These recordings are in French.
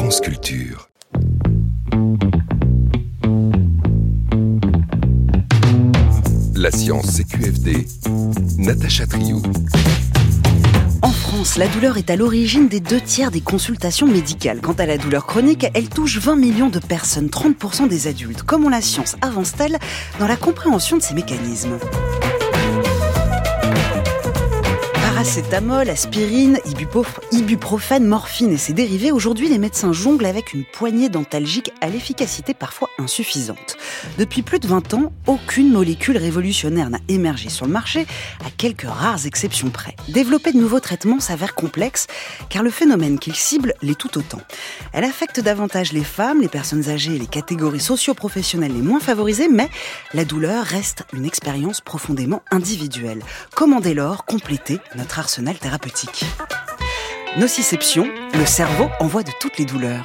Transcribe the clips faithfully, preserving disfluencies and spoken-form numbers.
France Culture. La science C Q F D, Natacha Triou. En France, la douleur est à l'origine des deux tiers des consultations médicales. Quant à la douleur chronique, elle touche vingt millions de personnes, trente pour cent des adultes. Comment la science avance-t-elle dans la compréhension de ces mécanismes ? Paracétamol, aspirine, ibuprofène, morphine et ses dérivés, aujourd'hui les médecins jonglent avec une poignée d'antalgiques à l'efficacité parfois insuffisante. Depuis plus de vingt ans, aucune molécule révolutionnaire n'a émergé sur le marché, à quelques rares exceptions près. Développer de nouveaux traitements s'avère complexe, car le phénomène qu'il cible l'est tout autant. Elle affecte davantage les femmes, les personnes âgées et les catégories socio-professionnelles les moins favorisées, mais la douleur reste une expérience profondément individuelle. Comment dès lors compléter notre arsenal thérapeutique ? Nociception, le cerveau envoie de toutes les douleurs.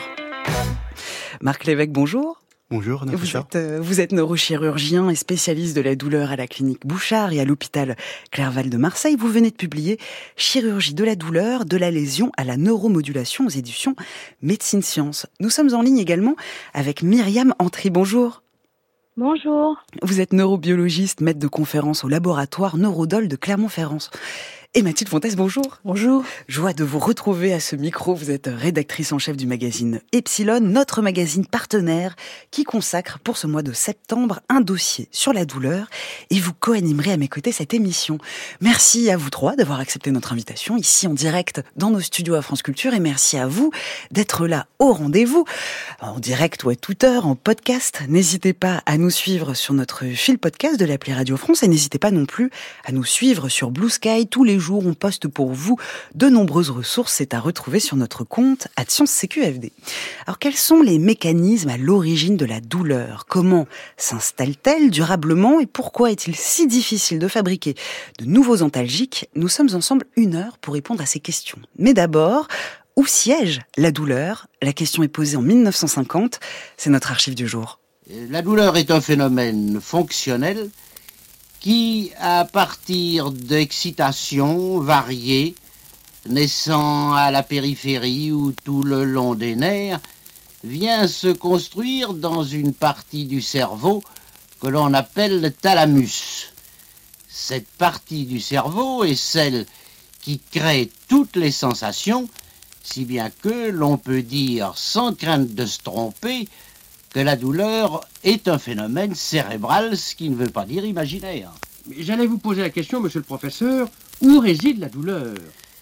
Marc Lévesque, bonjour. Bonjour, Natacha. Vous êtes, euh, vous êtes neurochirurgien et spécialiste de la douleur à la clinique Bouchard et à l'hôpital Clerval de Marseille. Vous venez de publier Chirurgie de la douleur, de la lésion à la neuromodulation aux éditions Médecine Sciences. Nous sommes en ligne également avec Myriam Antry. Bonjour. Bonjour. Vous êtes neurobiologiste, maître de conférence au laboratoire Neurodol de Clermont-Ferrand. Et Mathilde Fontès, bonjour. Bonjour. Joie de vous retrouver à ce micro. Vous êtes rédactrice en chef du magazine Epsilon, notre magazine partenaire qui consacre pour ce mois de septembre un dossier sur la douleur. Et vous co-animerez à mes côtés cette émission. Merci à vous trois d'avoir accepté notre invitation ici en direct dans nos studios à France Culture. Et merci à vous d'être là au rendez-vous, en direct ou à toute heure, en podcast. N'hésitez pas à nous suivre sur notre fil podcast de l'appli Radio France et n'hésitez pas non plus à nous suivre sur Blue Sky tous les jours, on poste pour vous de nombreuses ressources. C'est à retrouver sur notre compte Science C Q F D. Alors, quels sont les mécanismes à l'origine de la douleur ? Comment s'installe-t-elle durablement et pourquoi est-il si difficile de fabriquer de nouveaux antalgiques ? Nous sommes ensemble une heure pour répondre à ces questions. Mais d'abord, où siège la douleur ? La question est posée en mille neuf cent cinquante. C'est notre archive du jour. La douleur est un phénomène fonctionnel qui, à partir d'excitations variées, naissant à la périphérie ou tout le long des nerfs, vient se construire dans une partie du cerveau que l'on appelle le thalamus. Cette partie du cerveau est celle qui crée toutes les sensations, si bien que l'on peut dire, sans crainte de se tromper, que la douleur est un phénomène cérébral, ce qui ne veut pas dire imaginaire. J'allais vous poser la question, monsieur le professeur, où réside la douleur ?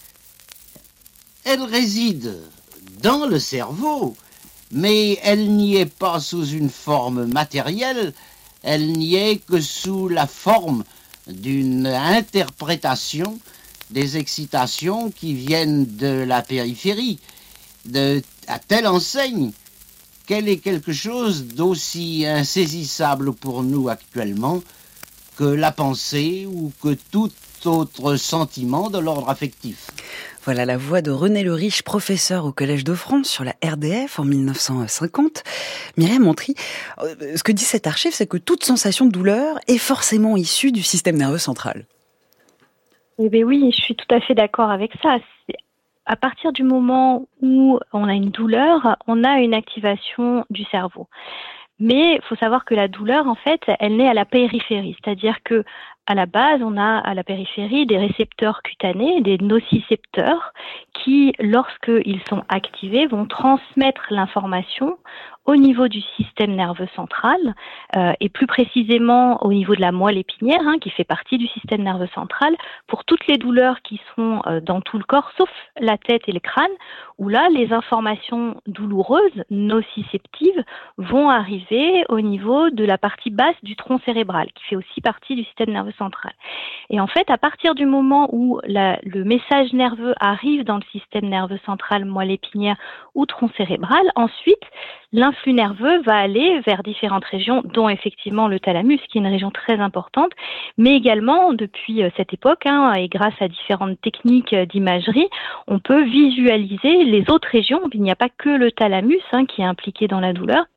Elle réside dans le cerveau, mais elle n'y est pas sous une forme matérielle, elle n'y est que sous la forme d'une interprétation des excitations qui viennent de la périphérie, de, à telle enseigne qu'elle est quelque chose d'aussi insaisissable pour nous actuellement que la pensée ou que tout autre sentiment de l'ordre affectif. Voilà la voix de René Le Riche, professeur au Collège de France sur la R D F en mille neuf cent cinquante. Myriam Antry, ce que dit cette archive, c'est que toute sensation de douleur est forcément issue du système nerveux central. Eh bien oui, je suis tout à fait d'accord avec ça. C'est à partir du moment où on a une douleur, on a une activation du cerveau. Mais il faut savoir que la douleur, en fait, elle naît à la périphérie. C'est-à-dire que à la base, on a à la périphérie des récepteurs cutanés, des nocicepteurs, qui, lorsqu'ils sont activés, vont transmettre l'information au niveau du système nerveux central, euh, et plus précisément au niveau de la moelle épinière, hein, qui fait partie du système nerveux central, pour toutes les douleurs qui sont euh, dans tout le corps, sauf la tête et le crâne, où là, les informations douloureuses, nociceptives, vont arriver au niveau de la partie basse du tronc cérébral, qui fait aussi partie du système nerveux central. Et en fait, à partir du moment où la, le message nerveux arrive dans le système nerveux central, moelle épinière ou tronc cérébral, ensuite, l'influx nerveux va aller vers différentes régions, dont effectivement le thalamus, qui est une région très importante, mais également, depuis cette époque, hein, et grâce à différentes techniques d'imagerie, on peut visualiser les autres régions. Il n'y a pas que le thalamus hein, qui est impliqué dans la douleur.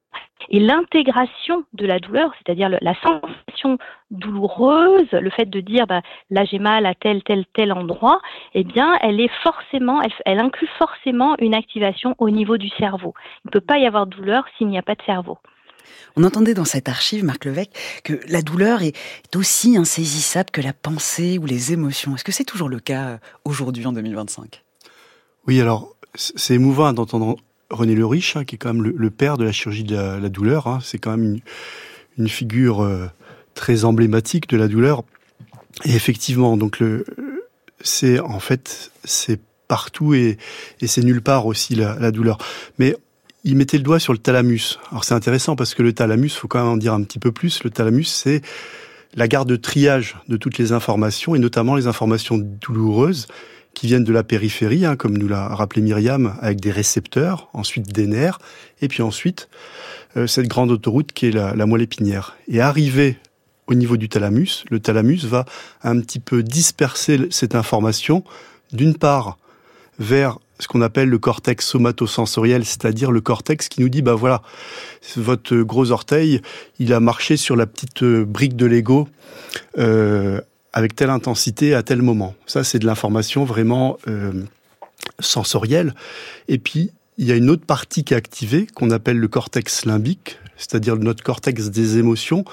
Et l'intégration de la douleur, c'est-à-dire le, la sensation douloureuse, le fait de dire bah, là j'ai mal à tel tel tel endroit, eh bien elle est forcément, elle, elle inclut forcément une activation au niveau du cerveau. Il ne peut pas y avoir de douleur s'il n'y a pas de cerveau. On entendait dans cette archive, Marc Levesque, que la douleur est aussi insaisissable que la pensée ou les émotions. Est-ce que c'est toujours le cas aujourd'hui en deux mille vingt-cinq ? Oui, alors c'est émouvant d'entendre René Le Riche, hein, qui est quand même le, le père de la chirurgie de la, la douleur. Hein. C'est quand même une, une figure euh, très emblématique de la douleur. Et effectivement, donc le, c'est en fait c'est partout et, et c'est nulle part aussi la, la douleur. Mais il mettait le doigt sur le thalamus. Alors c'est intéressant parce que le thalamus, faut quand même en dire un petit peu plus. Le thalamus, c'est la garde de triage de toutes les informations et notamment les informations douloureuses qui viennent de la périphérie, hein, comme nous l'a rappelé Myriam, avec des récepteurs, ensuite des nerfs, et puis ensuite euh, cette grande autoroute qui est la, la moelle épinière. Et arrivé au niveau du thalamus, le thalamus va un petit peu disperser cette information, d'une part vers ce qu'on appelle le cortex somatosensoriel, c'est-à-dire le cortex qui nous dit, bah voilà, votre gros orteil, il a marché sur la petite brique de Lego, euh, avec telle intensité à tel moment. Ça, c'est de l'information vraiment euh, sensorielle. Et puis, il y a une autre partie qui est activée, qu'on appelle le cortex limbique, c'est-à-dire notre cortex des émotions,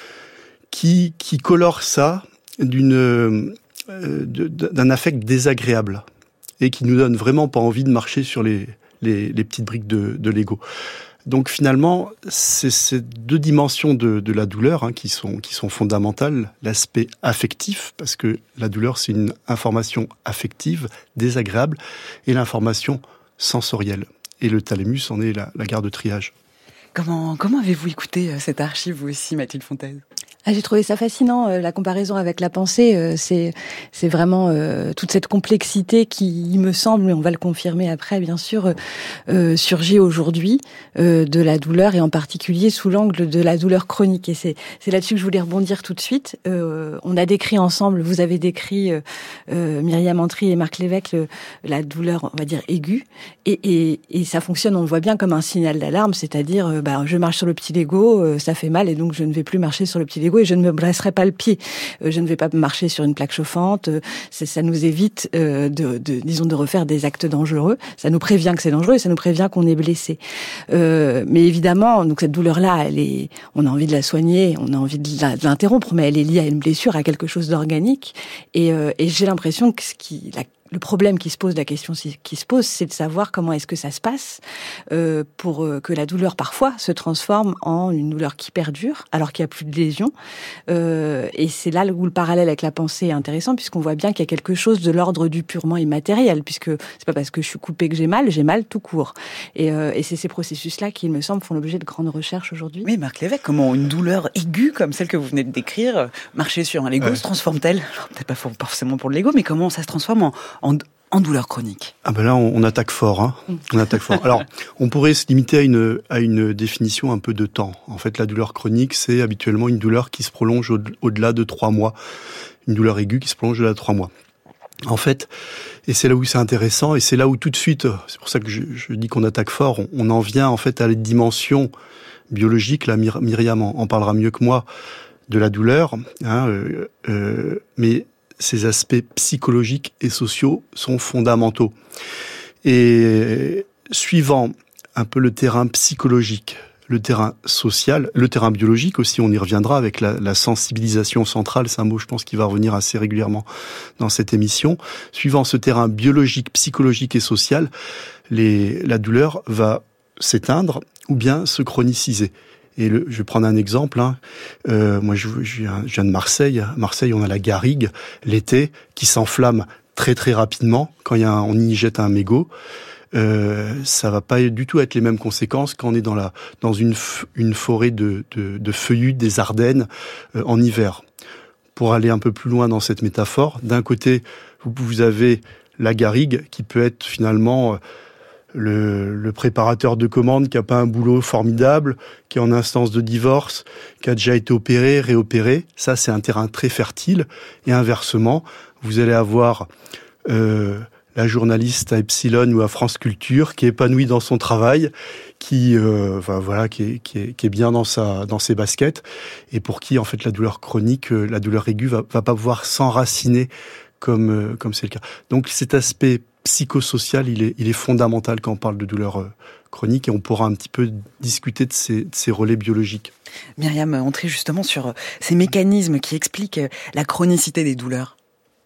qui, qui colore ça d'une, euh, de, d'un affect désagréable et qui nous donne vraiment pas envie de marcher sur les, les, les petites briques de, de Lego. Donc finalement, c'est ces deux dimensions de, de la douleur hein, qui sont qui sont fondamentales. L'aspect affectif, parce que la douleur c'est une information affective, désagréable, et l'information sensorielle. Et le thalamus en est la, la garde de triage. Comment comment avez-vous écouté cette archive vous aussi, Mathilde Fontaine ? Ah, j'ai trouvé ça fascinant, euh, la comparaison avec la pensée, euh, c'est c'est vraiment euh, toute cette complexité qui, il me semble, et on va le confirmer après, bien sûr, euh, surgit aujourd'hui euh, de la douleur et en particulier sous l'angle de la douleur chronique. Et c'est c'est là-dessus que je voulais rebondir tout de suite. Euh, on a décrit ensemble, vous avez décrit euh, euh, Myriam Antry et Marc Levesque le, la douleur, on va dire aiguë, et, et et ça fonctionne, on le voit bien comme un signal d'alarme, c'est-à-dire, euh, bah, je marche sur le petit Lego, euh, ça fait mal et donc je ne vais plus marcher sur le petit Lego. Et je ne me blesserai pas le pied. Euh, je ne vais pas marcher sur une plaque chauffante. Euh, c'est, ça nous évite, euh, de, de, disons, de refaire des actes dangereux. Ça nous prévient que c'est dangereux et ça nous prévient qu'on est blessé. Euh, mais évidemment, donc cette douleur-là, elle est, on a envie de la soigner, on a envie de, la, de l'interrompre, mais elle est liée à une blessure, à quelque chose d'organique. Et, euh, et j'ai l'impression que ce qui, la, le problème qui se pose, la question qui se pose, c'est de savoir comment est-ce que ça se passe euh, pour euh, que la douleur parfois se transforme en une douleur qui perdure alors qu'il n'y a plus de lésion. Euh, et c'est là où le parallèle avec la pensée est intéressant puisqu'on voit bien qu'il y a quelque chose de l'ordre du purement immatériel puisque c'est pas parce que je suis coupée que j'ai mal, j'ai mal tout court. Et, euh, et c'est ces processus-là qui, il me semble, font l'objet de grandes recherches aujourd'hui. Mais Marc Levesque, comment une douleur aiguë comme celle que vous venez de décrire, marcher sur un Lego, ouais. se transforme-t-elle ? Alors, peut-être pas forcément pour le Lego, mais comment ça se transforme en En, en douleur chronique. Ah ben là, on, on attaque fort. Hein. On attaque fort. Alors, on pourrait se limiter à une, à une définition un peu de temps. En fait, la douleur chronique, c'est habituellement une douleur qui se prolonge au, au-delà de trois mois. Une douleur aiguë qui se prolonge au-delà de trois mois. En fait, et c'est là où c'est intéressant, et c'est là où tout de suite, c'est pour ça que je, je dis qu'on attaque fort, on, on en vient en fait à la dimension biologique. Là, Myriam en, en parlera mieux que moi, de la douleur. Hein, euh, euh, mais ces aspects psychologiques et sociaux sont fondamentaux. Et suivant un peu le terrain psychologique, le terrain social, le terrain biologique aussi, on y reviendra avec la, la sensibilisation centrale, c'est un mot je pense qui va revenir assez régulièrement dans cette émission. Suivant ce terrain biologique, psychologique et social, les, la douleur va s'éteindre ou bien se chroniciser. Et le, je vais prendre un exemple. Hein. Euh, moi, je, je, viens, je viens de Marseille. À Marseille, on a la garrigue l'été qui s'enflamme très très rapidement quand il y a un, on y jette un mégot. Euh, ça va pas du tout être les mêmes conséquences quand on est dans la dans une une forêt de de, de feuillus des Ardennes euh, en hiver. Pour aller un peu plus loin dans cette métaphore, d'un côté, vous, vous avez la garrigue qui peut être finalement euh, Le, le préparateur de commande qui a pas un boulot formidable, qui est en instance de divorce, qui a déjà été opéré, réopéré. Ça, c'est un terrain très fertile. Et inversement, vous allez avoir euh, la journaliste à Epsilon ou à France Culture qui est épanouie dans son travail, qui, euh, enfin, voilà, qui est, qui est, qui est bien dans sa, dans ses baskets, et pour qui en fait la douleur chronique, la douleur aiguë va, va pas pouvoir s'enraciner comme, euh, comme c'est le cas. Donc cet aspect psychosocial, il est, il est fondamental quand on parle de douleur euh, chronique, et on pourra un petit peu discuter de ces, de ces relais biologiques. Myriam, entrez justement sur ces mécanismes qui expliquent la chronicité des douleurs.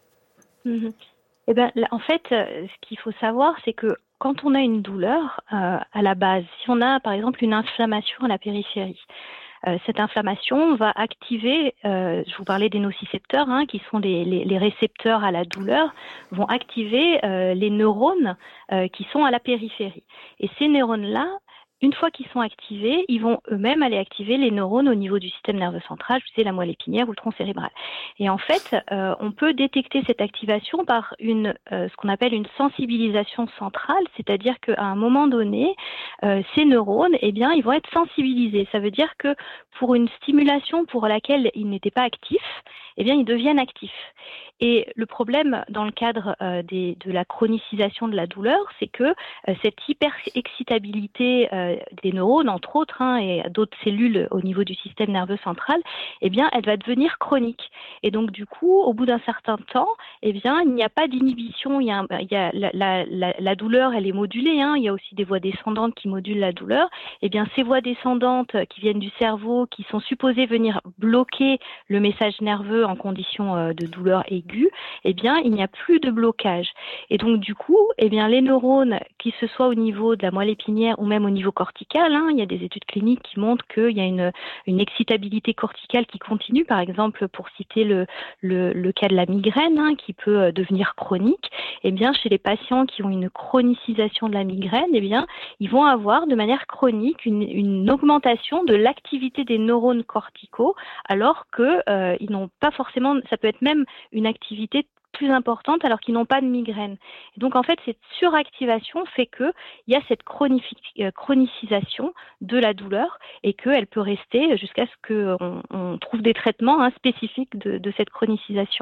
Mmh. Eh ben, en fait, ce qu'il faut savoir, c'est que quand on a une douleur, euh, à la base, si on a par exemple une inflammation à la périphérie, Euh, cette inflammation va activer, euh, je vous parlais des nocicepteurs, hein, qui sont les, les, les récepteurs à la douleur, vont activer euh, les neurones euh, qui sont à la périphérie. Et ces neurones-là, une fois qu'ils sont activés, ils vont eux-mêmes aller activer les neurones au niveau du système nerveux central, je sais, la moelle épinière ou le tronc cérébral. Et en fait, euh, on peut détecter cette activation par une, euh, ce qu'on appelle une sensibilisation centrale, c'est-à-dire qu'à un moment donné, euh, ces neurones, eh bien, ils vont être sensibilisés. Ça veut dire que pour une stimulation pour laquelle ils n'étaient pas actifs, eh bien, ils deviennent actifs. Et le problème dans le cadre euh, des, de la chronicisation de la douleur, c'est que euh, cette hyper-excitabilité euh, des neurones, entre autres, hein, et d'autres cellules au niveau du système nerveux central, eh bien, elle va devenir chronique. Et donc, du coup, au bout d'un certain temps, eh bien, il n'y a pas d'inhibition. Il y a, un, il y a la, la, la, la douleur, elle est modulée. Hein, il y a aussi des voies descendantes qui modulent la douleur. Eh bien, ces voies descendantes qui viennent du cerveau, qui sont supposées venir bloquer le message nerveux en condition euh, de douleur aiguë, eh bien, il n'y a plus de blocage. Et donc, du coup, eh bien, les neurones, qui ce soit au niveau de la moelle épinière ou même au niveau cortical, hein, il y a des études cliniques qui montrent qu'il y a une, une excitabilité corticale qui continue, par exemple, pour citer le, le, le cas de la migraine, hein, qui peut devenir chronique, eh bien, chez les patients qui ont une chronicisation de la migraine, eh bien, ils vont avoir de manière chronique une, une augmentation de l'activité des neurones corticaux, alors que euh, ils n'ont pas forcément, ça peut être même une activité plus importante alors qu'ils n'ont pas de migraine. Et donc en fait, cette suractivation fait qu'il y a cette chronicisation de la douleur et qu'elle peut rester jusqu'à ce qu'on on trouve des traitements hein, spécifiques de, de cette chronicisation.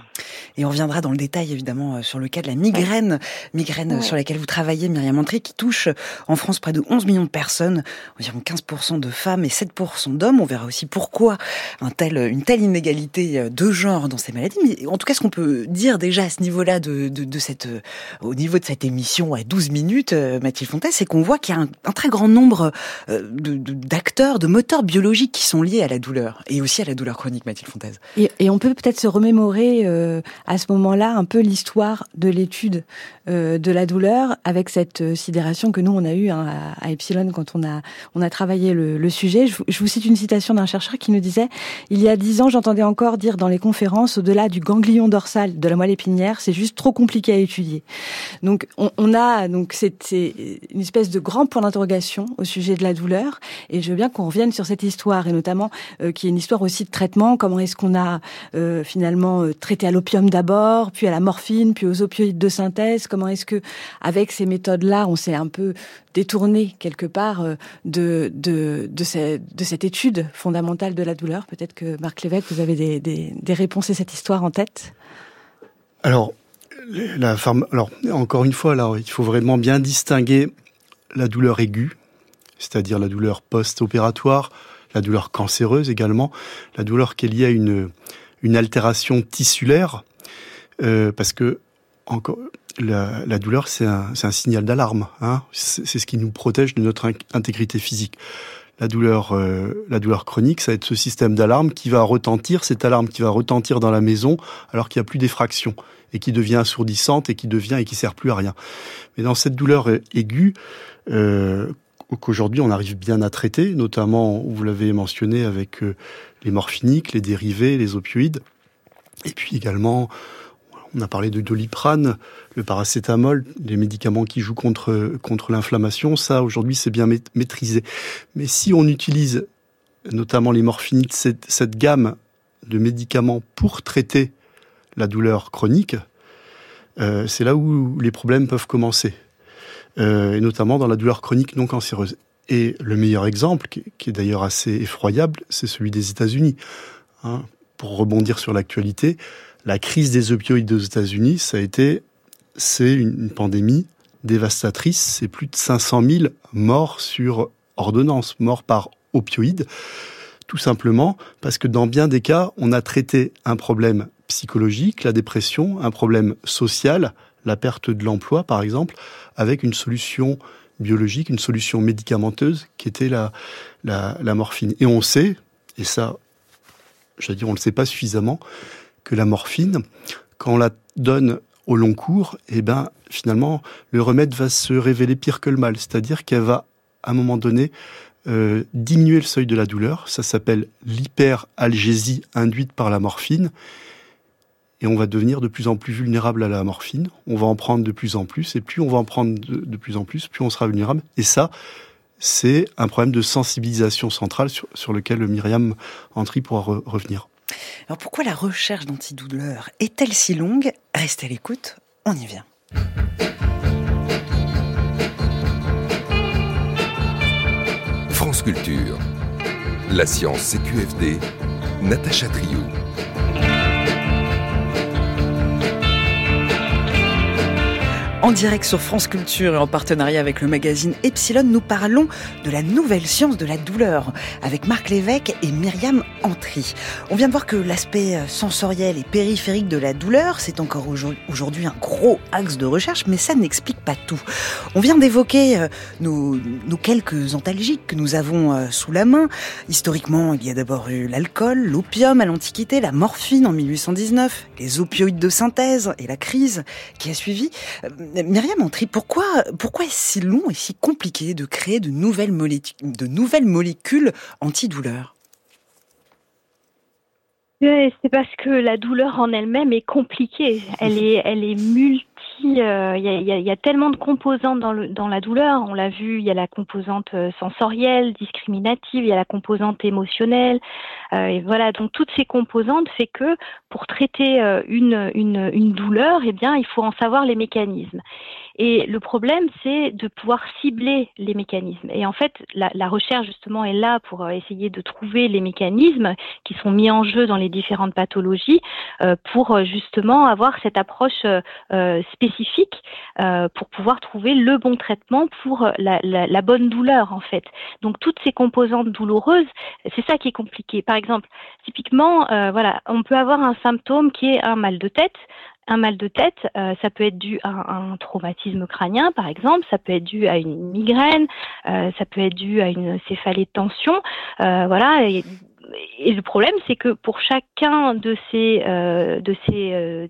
Et on reviendra dans le détail évidemment sur le cas de la migraine, ouais. migraine ouais. sur laquelle vous travaillez, Myriam Entrez, qui touche en France près de onze millions de personnes, environ quinze pour cent de femmes et sept pour cent d'hommes. On verra aussi pourquoi un tel, une telle inégalité de genre dans ces maladies. Mais en tout cas, ce qu'on peut dire déjà à ce niveau-là, de, de, de cette, au niveau de cette émission à douze minutes, Mathilde Fontaine, c'est qu'on voit qu'il y a un, un très grand nombre de, de, d'acteurs, de moteurs biologiques qui sont liés à la douleur et aussi à la douleur chronique, Mathilde Fontaine. Et, et on peut peut-être se remémorer euh, à ce moment-là un peu l'histoire de l'étude euh, de la douleur avec cette euh, sidération que nous on a eue hein, à, à Epsilon quand on a on a travaillé le, le sujet. Je, je vous cite une citation d'un chercheur qui nous disait: il y a dix ans, j'entendais encore dire dans les conférences, au-delà du ganglion dorsal de la moelle épinière, c'est juste trop compliqué à étudier. Donc on, on a donc c'est, c'est une espèce de grand point d'interrogation au sujet de la douleur, et je veux bien qu'on revienne sur cette histoire et notamment euh, qui est une histoire aussi de traitement. Comment est-ce qu'on a euh, finalement euh, traité à l'opium d'abord, puis à la morphine, puis aux opioïdes de synthèse. Comment est-ce que, avec ces méthodes-là, on s'est un peu détourné quelque part de de de, ces, de cette étude fondamentale de la douleur. Peut-être que Marc Lévesque, vous avez des, des, des réponses à cette histoire en tête. Alors, la pharma... alors encore une fois, là, il faut vraiment bien distinguer la douleur aiguë, c'est-à-dire la douleur post-opératoire, la douleur cancéreuse également, la douleur qui est liée à une une altération tissulaire. Euh, parce que encore, la, la douleur, c'est un, c'est un signal d'alarme. Hein. C'est, c'est ce qui nous protège de notre intégrité physique. La douleur, euh, la douleur chronique, ça va être ce système d'alarme qui va retentir, cette alarme qui va retentir dans la maison alors qu'il n'y a plus d'effraction et qui devient assourdissante et qui devient et qui sert plus à rien. Mais dans cette douleur aiguë, euh, qu'aujourd'hui on arrive bien à traiter, notamment, vous l'avez mentionné, avec euh, les morphiniques, les dérivés, les opioïdes, et puis également, on a parlé de Doliprane, le paracétamol, les médicaments qui jouent contre contre l'inflammation. Ça, aujourd'hui, c'est bien maîtrisé. Mais si on utilise notamment les morphiniques, cette, cette gamme de médicaments pour traiter la douleur chronique, euh, c'est là où les problèmes peuvent commencer. Euh, et notamment dans la douleur chronique non cancéreuse. Et le meilleur exemple, qui, qui est d'ailleurs assez effroyable, c'est celui des États-Unis. Hein, pour rebondir sur l'actualité, la crise des opioïdes aux États-Unis, ça a été c'est une, une pandémie dévastatrice. C'est plus de cinq cent mille morts sur ordonnance, morts par opioïdes. Tout simplement parce que dans bien des cas, on a traité un problème psychologique, la dépression, un problème social, la perte de l'emploi par exemple, avec une solution biologique, une solution médicamenteuse qui était la, la, la morphine. Et on sait, et ça, j'allais dire, on ne le sait pas suffisamment, que la morphine, quand on la donne au long cours, eh ben, finalement, le remède va se révéler pire que le mal. C'est-à-dire qu'elle va, à un moment donné, euh, diminuer le seuil de la douleur. Ça s'appelle l'hyperalgésie induite par la morphine. Et on va devenir de plus en plus vulnérable à la morphine. On va en prendre de plus en plus. Et plus on va en prendre de, de plus en plus, plus on sera vulnérable. Et ça, c'est un problème de sensibilisation centrale sur, sur lequel Myriam Antry pourra re- revenir. Alors pourquoi la recherche d'antidouleurs est-elle si longue ? Restez à l'écoute, on y vient. France Culture. La science C Q F D. Natacha Triou. En direct sur France Culture et en partenariat avec le magazine Epsilon, nous parlons de la nouvelle science de la douleur avec Marc Lévesque et Myriam Antry. On vient de voir que l'aspect sensoriel et périphérique de la douleur, c'est encore aujourd'hui un gros axe de recherche, mais ça n'explique pas tout. On vient d'évoquer nos, nos quelques antalgiques que nous avons sous la main. Historiquement, il y a d'abord eu l'alcool, l'opium à l'Antiquité, la morphine en mille huit cent dix-neuf, les opioïdes de synthèse et la crise qui a suivi. Myriam Antry, pourquoi, pourquoi est-ce si long et si compliqué de créer de nouvelles, molé- de nouvelles molécules antidouleurs ? C'est parce que la douleur en elle-même est compliquée. Elle est, elle est multi. Il euh, y, a, y, a, y a tellement de composantes dans, le, dans la douleur. On l'a vu, il y a la composante sensorielle, discriminative, il y a la composante émotionnelle. Euh, et voilà, donc toutes ces composantes fait que pour traiter euh, une, une, une douleur, eh bien, il faut en savoir les mécanismes. Et le problème, c'est de pouvoir cibler les mécanismes. Et en fait, la, la recherche, justement, est là pour essayer de trouver les mécanismes qui sont mis en jeu dans les différentes pathologies euh, pour, justement, avoir cette approche euh, spécifique euh, pour pouvoir trouver le bon traitement pour la, la, la bonne douleur, en fait. Donc, toutes ces composantes douloureuses, c'est ça qui est compliqué. Par exemple, typiquement, euh, voilà, on peut avoir un symptôme qui est un mal de tête. Un mal de tête, euh, ça peut être dû à un, un traumatisme crânien, par exemple, ça peut être dû à une migraine, euh, ça peut être dû à une céphalée de tension, euh, voilà. Et, et le problème, c'est que pour chacun de ces euh, de ces euh,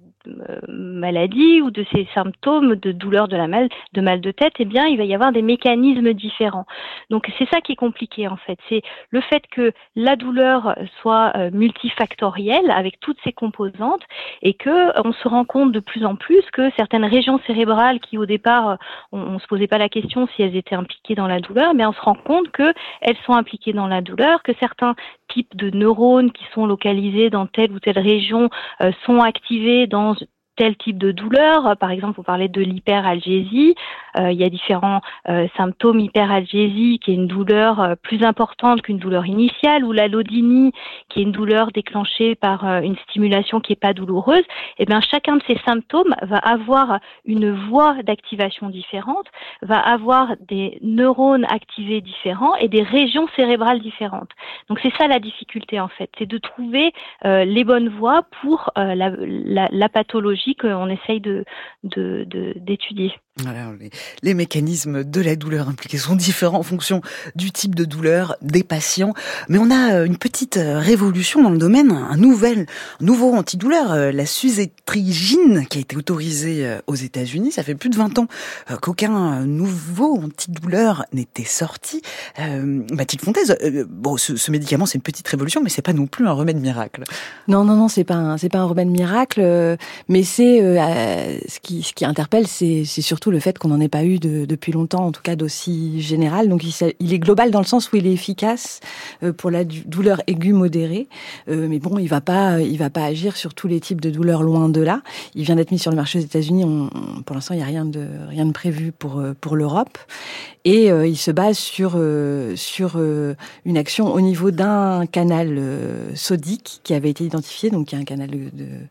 maladies ou de ces symptômes de douleur de la mal de mal de tête, eh bien, il va y avoir des mécanismes différents. Donc, c'est ça qui est compliqué en fait. C'est le fait que la douleur soit euh, multifactorielle avec toutes ses composantes et que on se rend compte de plus en plus que certaines régions cérébrales qui au départ on, on se posait pas la question si elles étaient impliquées dans la douleur, mais on se rend compte que elles sont impliquées dans la douleur, que certains types de neurones qui sont localisés dans telle ou telle région euh, sont activés dans tel type de douleur. Par exemple, vous parlez de l'hyperalgésie. Euh, il y a différents euh, symptômes hyperalgésie, qui est une douleur euh, plus importante qu'une douleur initiale, ou l'allodynie, qui est une douleur déclenchée par euh, une stimulation qui n'est pas douloureuse. Et bien, chacun de ces symptômes va avoir une voie d'activation différente, va avoir des neurones activés différents et des régions cérébrales différentes. Donc, c'est ça la difficulté, en fait. C'est de trouver euh, les bonnes voies pour euh, la, la, la pathologie qu'on essaye de, de, de, d'étudier. Voilà, les, les mécanismes de la douleur impliqués sont différents en fonction du type de douleur des patients. Mais on a une petite révolution dans le domaine, un nouvel, nouveau antidouleur, la suzetrigine, qui a été autorisée aux États-Unis. Ça fait plus de vingt ans qu'aucun nouveau antidouleur n'était sorti. Euh, Mathilde Fontaise, euh, bon, ce, ce médicament, c'est une petite révolution, mais c'est pas non plus un remède miracle. Non, non, non, c'est pas un, c'est pas un remède miracle, euh, mais c'est euh, ce qui, ce qui interpelle, c'est, c'est surtout surtout le fait qu'on n'en ait pas eu de, depuis longtemps, en tout cas d'aussi général. Donc il, il est global dans le sens où il est efficace euh, pour la douleur aiguë modérée, euh, mais bon, il va pas, il va pas agir sur tous les types de douleurs, loin de là. Il vient d'être mis sur le marché aux États-Unis. On, on, pour l'instant, il n'y a rien de rien de prévu pour pour l'Europe. Et euh, il se base sur euh, sur euh, une action au niveau d'un canal euh, sodique qui avait été identifié, donc il y a un canal de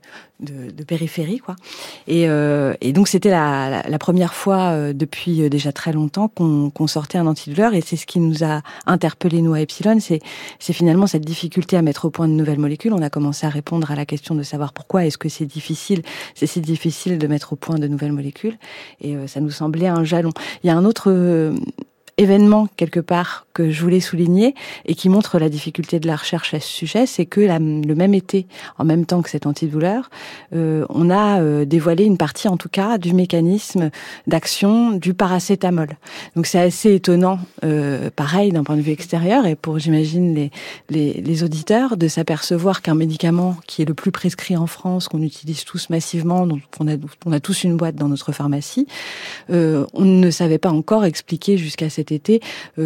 de, de périphérie, quoi. Et, euh, et donc c'était la, la, la première fois euh, depuis déjà très longtemps qu'on, qu'on sortait un antidouleur, et c'est ce qui nous a interpellé nous à Epsilon, c'est c'est finalement cette difficulté à mettre au point de nouvelles molécules. On a commencé à répondre à la question de savoir pourquoi est-ce que c'est difficile, c'est si difficile de mettre au point de nouvelles molécules, et euh, ça nous semblait un jalon. Il y a un autre euh, événement quelque part que je voulais souligner et qui montre la difficulté de la recherche à ce sujet, c'est que la, le même été, en même temps que cet antidouleur, euh, on a euh, dévoilé une partie, en tout cas, du mécanisme d'action du paracétamol. Donc c'est assez étonnant, euh, pareil d'un point de vue extérieur, et pour, j'imagine, les, les, les auditeurs, de s'apercevoir qu'un médicament qui est le plus prescrit en France, qu'on utilise tous massivement, donc on a, on a tous une boîte dans notre pharmacie, euh, on ne savait pas encore expliquer jusqu'à cet été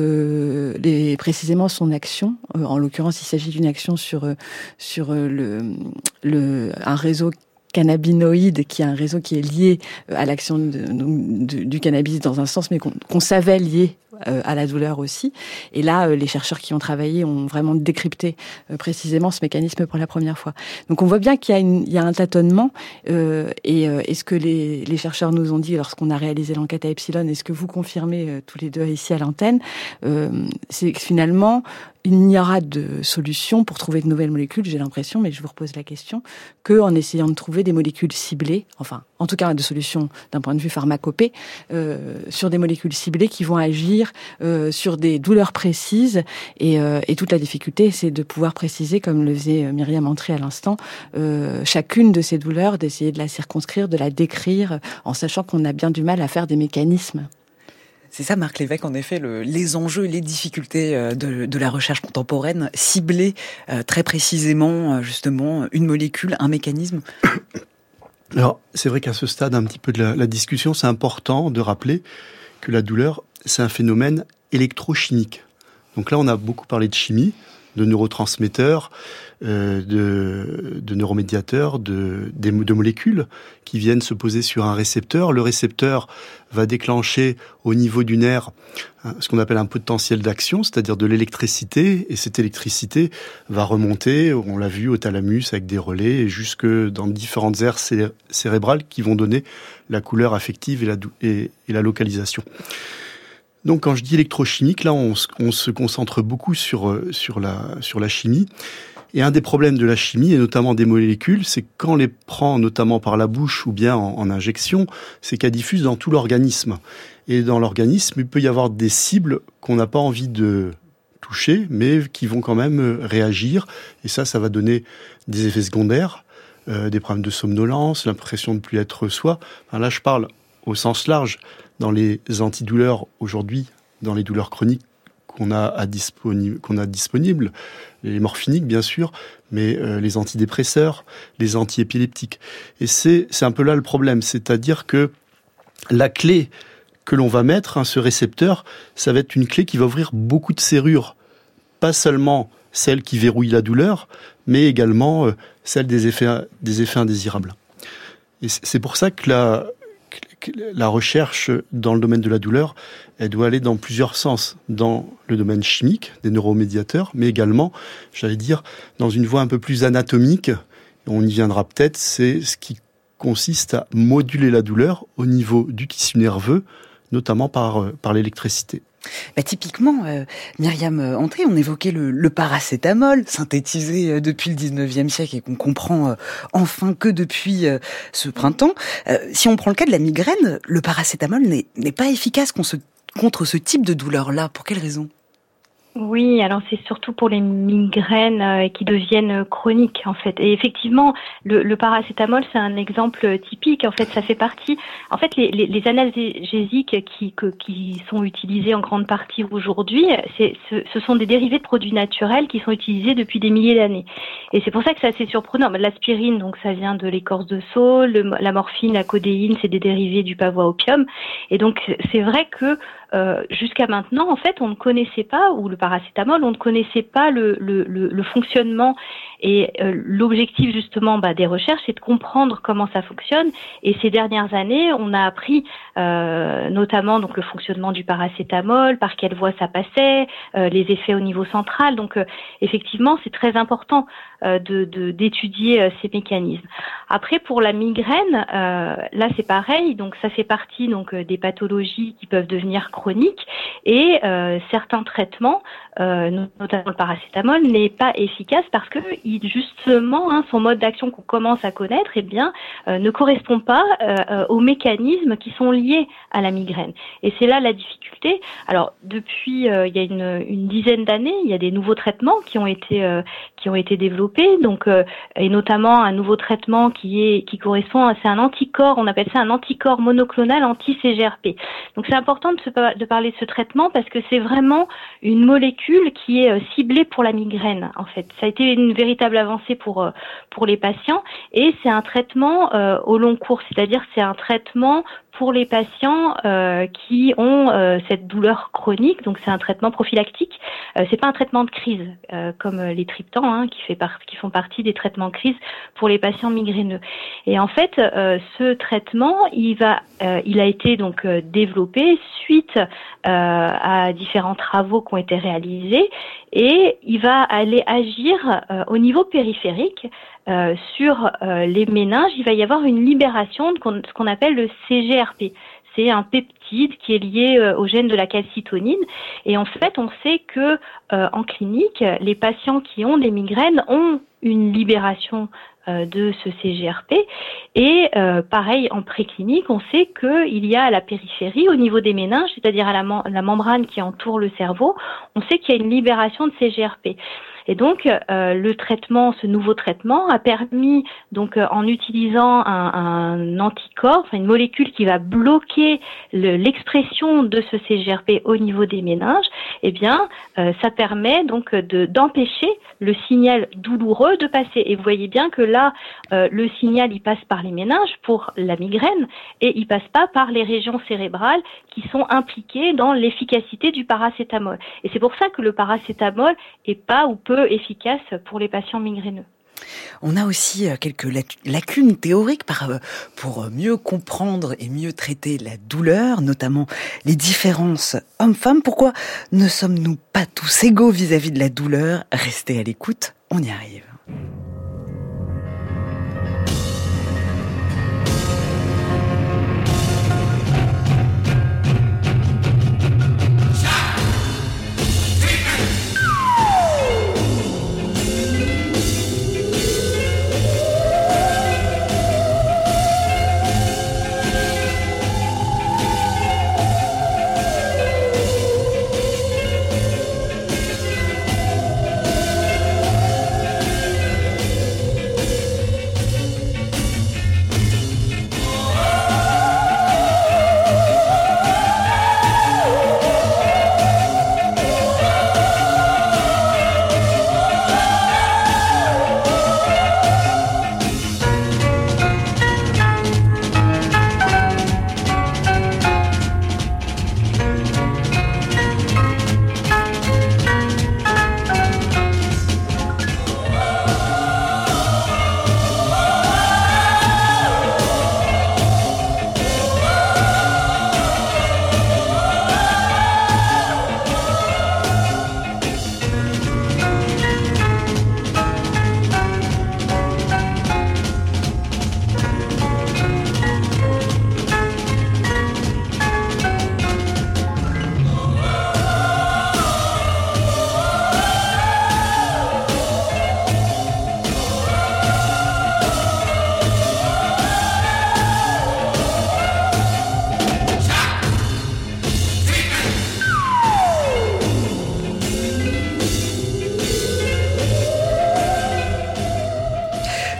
euh, les, précisément son action. Euh, en l'occurrence, il s'agit d'une action sur sur le, le un réseau cannabinoïde, qui est un réseau qui est lié à l'action de, de, du cannabis dans un sens, mais qu'on, qu'on savait lié euh, à la douleur aussi. Et là, euh, les chercheurs qui ont travaillé ont vraiment décrypté euh, précisément ce mécanisme pour la première fois. Donc on voit bien qu'il y a, une, il y a un tâtonnement, euh, et, euh, et ce que les, les chercheurs nous ont dit lorsqu'on a réalisé l'enquête à Epsilon, et ce que vous confirmez euh, tous les deux ici à l'antenne, euh, c'est que finalement, il n'y aura de solution pour trouver de nouvelles molécules, j'ai l'impression, mais je vous repose la question, qu'en essayant de trouver des molécules ciblées, enfin, en tout cas de solutions d'un point de vue pharmacopée, euh, sur des molécules ciblées qui vont agir euh, sur des douleurs précises. Et, euh, et toute la difficulté, c'est de pouvoir préciser, comme le faisait Myriam Antry à l'instant, euh, chacune de ces douleurs, d'essayer de la circonscrire, de la décrire, en sachant qu'on a bien du mal à faire des mécanismes. C'est ça, Marc Lévesque, en effet, le, les enjeux et les difficultés de, de la recherche contemporaine, cibler euh, très précisément, justement, une molécule, un mécanisme. Alors, c'est vrai qu'à ce stade, un petit peu de la, la discussion, c'est important de rappeler que la douleur, c'est un phénomène électrochimique. Donc là, on a beaucoup parlé de chimie, de neurotransmetteurs, euh, de, de neuromédiateurs, de, de, de molécules qui viennent se poser sur un récepteur. Le récepteur va déclencher au niveau du nerf ce qu'on appelle un potentiel d'action, c'est-à-dire de l'électricité, et cette électricité va remonter, on l'a vu, au thalamus avec des relais, et jusque dans différentes aires cérébrales qui vont donner la couleur affective et la, et, et la localisation. Donc, quand je dis électrochimique, là, on, on se concentre beaucoup sur, sur, la, sur la chimie. Et un des problèmes de la chimie, et notamment des molécules, c'est que quand on les prend notamment par la bouche ou bien en, en injection, c'est qu'elles diffusent dans tout l'organisme. Et dans l'organisme, il peut y avoir des cibles qu'on n'a pas envie de toucher, mais qui vont quand même réagir. Et ça, ça va donner des effets secondaires, euh, des problèmes de somnolence, l'impression de ne plus être soi. Enfin, là, je parle au sens large. Dans les antidouleurs aujourd'hui, dans les douleurs chroniques qu'on a à disponible, qu'on a disponibles, les morphiniques bien sûr, mais euh, les antidépresseurs, les antiépileptiques. Et c'est c'est un peu là le problème, c'est-à-dire que la clé que l'on va mettre, hein, ce récepteur, ça va être une clé qui va ouvrir beaucoup de serrures, pas seulement celle qui verrouille la douleur, mais également euh, celle des effets des effets indésirables. Et c'est pour ça que la la recherche dans le domaine de la douleur, elle doit aller dans plusieurs sens. Dans le domaine chimique, des neuromédiateurs, mais également, j'allais dire, dans une voie un peu plus anatomique, on y viendra peut-être, c'est ce qui consiste à moduler la douleur au niveau du tissu nerveux, notamment par, par l'électricité. Bah, typiquement, euh, Myriam Antry, on évoquait le, le paracétamol, synthétisé euh, depuis le dix-neuvième siècle et qu'on comprend euh, enfin que depuis euh, ce printemps. Euh, si on prend le cas de la migraine, le paracétamol n'est, n'est pas efficace contre ce, contre ce type de douleur-là. Pour quelle raison ? Oui, alors c'est surtout pour les migraines euh, qui deviennent chroniques en fait. Et effectivement, le, le paracétamol c'est un exemple typique. En fait, ça fait partie. En fait, les, les, les analgésiques qui que, qui sont utilisés en grande partie aujourd'hui, c'est, ce, ce sont des dérivés de produits naturels qui sont utilisés depuis des milliers d'années. Et c'est pour ça que c'est assez surprenant. L'aspirine, donc ça vient de l'écorce de saule, le, la morphine, la codéine, c'est des dérivés du pavois opium. Et donc c'est vrai que Euh, jusqu'à maintenant, en fait, on ne connaissait pas, ou le paracétamol, on ne connaissait pas le, le, le, le fonctionnement. Et euh, l'objectif justement bah, des recherches, c'est de comprendre comment ça fonctionne. Et ces dernières années, on a appris euh, notamment donc le fonctionnement du paracétamol, par quelle voie ça passait, euh, les effets au niveau central. Donc euh, effectivement, c'est très important euh, de, de, d'étudier euh, ces mécanismes. Après, pour la migraine, euh, là c'est pareil. Donc ça fait partie donc euh, des pathologies qui peuvent devenir chroniques et euh, certains traitements, euh, notamment le paracétamol, n'est pas efficace parce que il, justement hein, son mode d'action qu'on commence à connaître, eh bien, euh, ne correspond pas euh, aux mécanismes qui sont liés à la migraine. Et c'est là la difficulté. Alors depuis euh, il y a une, une dizaine d'années, il y a des nouveaux traitements qui ont été euh, qui ont été développés, donc euh, et notamment un nouveau traitement qui est qui correspond à c'est un anticorps, on appelle ça un anticorps monoclonal anti-C G R P. Donc c'est important de se de parler de ce traitement parce que c'est vraiment une molécule qui est ciblée pour la migraine. En fait, ça a été une véritable avancée pour pour les patients et c'est un traitement euh, au long cours, c'est-à-dire c'est un traitement pour les patients euh, qui ont euh, cette douleur chronique, donc c'est un traitement prophylactique. Euh, c'est pas un traitement de crise euh, comme les triptans, hein, qui fait par- qui font partie des traitements de crise pour les patients migraineux. Et en fait, euh, ce traitement, il va, euh, il a été donc euh, développé suite euh, à différents travaux qui ont été réalisés, et il va aller agir euh, au niveau périphérique. Euh, sur euh, les méninges, il va y avoir une libération de ce qu'on appelle le C G R P. C'est un peptide qui est lié euh, au gène de la calcitonine. Et en fait, on sait que euh, en clinique, les patients qui ont des migraines ont une libération euh, de ce C G R P. Et euh, pareil, en préclinique, on sait qu'il y a à la périphérie, au niveau des méninges, c'est-à-dire à la, mem- la membrane qui entoure le cerveau, on sait qu'il y a une libération de C G R P. Et donc, euh, le traitement, ce nouveau traitement a permis, donc, euh, en utilisant un, un anticorps, enfin une molécule qui va bloquer le, l'expression de ce C G R P au niveau des méninges, eh bien, euh, ça permet donc de, d'empêcher le signal douloureux de passer. Et vous voyez bien que là, euh, le signal, il passe par les méninges pour la migraine et il passe pas par les régions cérébrales qui sont impliquées dans l'efficacité du paracétamol. Et c'est pour ça que le paracétamol est pas ou peu efficace pour les patients migraineux. On a aussi quelques lacunes théoriques pour mieux comprendre et mieux traiter la douleur, notamment les différences hommes-femmes. Pourquoi ne sommes-nous pas tous égaux vis-à-vis de la douleur ? Restez à l'écoute, on y arrive.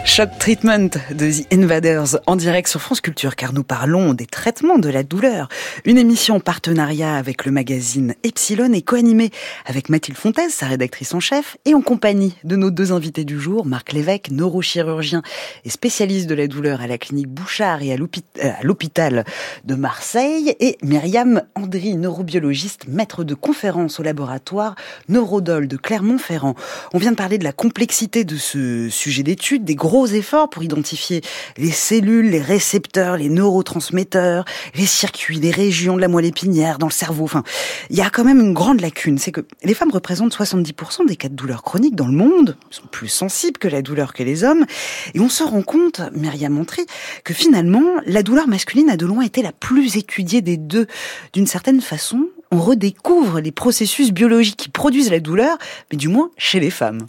Shock Treatment de The Invaders en direct sur France Culture, car nous parlons des traitements de la douleur. Une émission en partenariat avec le magazine Epsilon et co-animée avec Mathilde Fontaise, sa rédactrice en chef, et en compagnie de nos deux invités du jour, Marc Lévesque, neurochirurgien et spécialiste de la douleur à la clinique Bouchard et à l'hôpital de Marseille, et Myriam Andry, neurobiologiste, maître de conférence au laboratoire Neurodol de Clermont-Ferrand. On vient de parler de la complexité de ce sujet d'étude, des gros efforts pour identifier les cellules, les récepteurs, les neurotransmetteurs, les circuits, les régions de la moelle épinière dans le cerveau. Enfin, il y a quand même une grande lacune, c'est que les femmes représentent soixante-dix pour cent des cas de douleur chronique dans le monde, elles sont plus sensibles que la douleur que les hommes, et on se rend compte, Myriam Andry, que finalement, la douleur masculine a de loin été la plus étudiée des deux. D'une certaine façon, on redécouvre les processus biologiques qui produisent la douleur, mais du moins chez les femmes.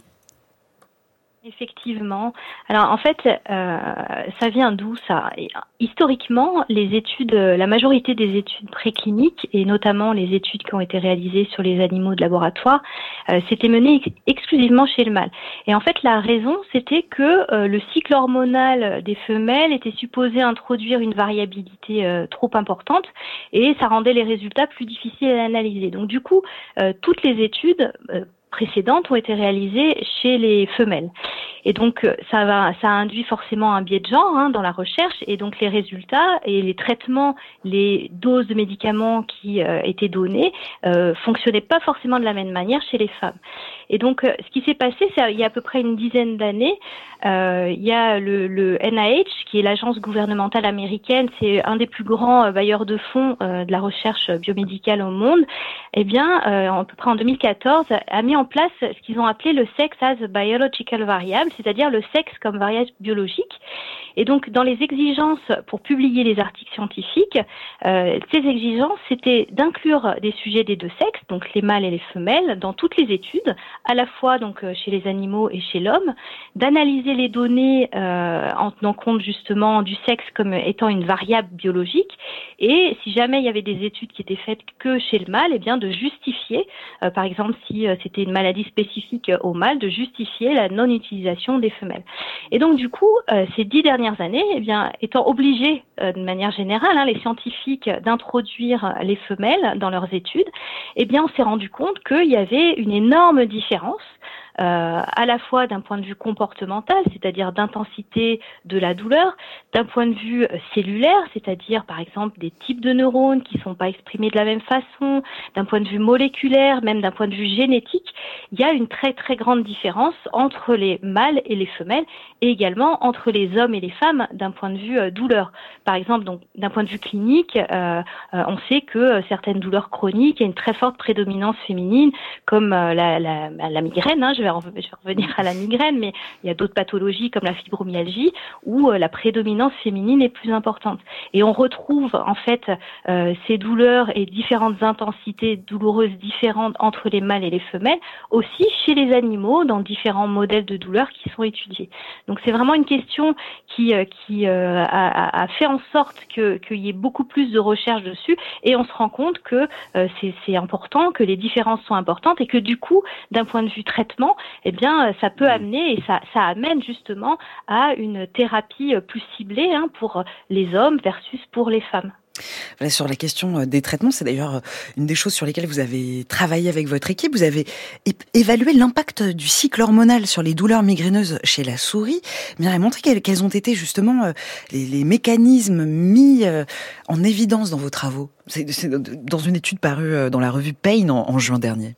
Effectivement. Alors en fait, euh, ça vient d'où ça ? Historiquement, les études, la majorité des études précliniques et notamment les études qui ont été réalisées sur les animaux de laboratoire, euh, s'étaient menées ex- exclusivement chez le mâle. Et en fait, la raison, c'était que euh, le cycle hormonal des femelles était supposé introduire une variabilité euh, trop importante et ça rendait les résultats plus difficiles à analyser. Donc du coup, euh, toutes les études euh, précédentes ont été réalisées chez les femelles. Et donc, ça va, ça induit forcément un biais de genre hein, dans la recherche, et donc les résultats et les traitements, les doses de médicaments qui euh, étaient données euh, fonctionnaient pas forcément de la même manière chez les femmes. Et donc, euh, ce qui s'est passé, c'est il y a à peu près une dizaine d'années, euh, il y a le, le N I H, qui est l'agence gouvernementale américaine, c'est un des plus grands euh, bailleurs de fonds euh, de la recherche biomédicale au monde. Eh bien, euh, à peu près en deux mille quatorze, a mis en place ce qu'ils ont appelé le sex as a biological variable, c'est-à-dire le sexe comme variable biologique. Et donc, dans les exigences pour publier les articles scientifiques, euh, ces exigences, c'était d'inclure des sujets des deux sexes, donc les mâles et les femelles, dans toutes les études, à la fois donc chez les animaux et chez l'homme, d'analyser les données euh, en tenant compte justement du sexe comme étant une variable biologique, et si jamais il y avait des études qui étaient faites que chez le mâle, eh bien de justifier, euh, par exemple si euh, c'était une maladie spécifique euh, au mâle, de justifier la non-utilisation des femelles. Et donc du coup, euh, ces dix dernières années, eh bien, étant obligés euh, de manière générale, hein, les scientifiques d'introduire les femelles dans leurs études, eh bien, on s'est rendu compte qu'il y avait une énorme différence. Euh, à la fois d'un point de vue comportemental, c'est-à-dire d'intensité de la douleur, d'un point de vue cellulaire, c'est-à-dire par exemple des types de neurones qui ne sont pas exprimés de la même façon, d'un point de vue moléculaire, même d'un point de vue génétique, il y a une très très grande différence entre les mâles et les femelles, et également entre les hommes et les femmes d'un point de vue euh, douleur. Par exemple, donc d'un point de vue clinique, euh, euh, on sait que euh, certaines douleurs chroniques, il y a une très forte prédominance féminine, comme euh, la, la, la migraine, hein, je Je vais, je vais revenir à la migraine, mais il y a d'autres pathologies comme la fibromyalgie où euh, la prédominance féminine est plus importante. Et on retrouve en fait euh, ces douleurs et différentes intensités douloureuses différentes entre les mâles et les femelles, aussi chez les animaux dans différents modèles de douleurs qui sont étudiés. Donc c'est vraiment une question qui, euh, qui euh, a, a fait en sorte que, qu'il y ait beaucoup plus de recherche dessus, et on se rend compte que euh, c'est, c'est important, que les différences sont importantes, et que du coup, d'un point de vue traitement, eh bien, ça peut amener, et ça, ça amène justement à une thérapie plus ciblée hein, pour les hommes versus pour les femmes. Voilà, sur la question des traitements, c'est d'ailleurs une des choses sur lesquelles vous avez travaillé avec votre équipe. Vous avez évalué l'impact du cycle hormonal sur les douleurs migraineuses chez la souris. Myriam Andry, quels, quels ont été justement les, les mécanismes mis en évidence dans vos travaux ? C'est, c'est dans une étude parue dans la revue Pain en, en juin dernier.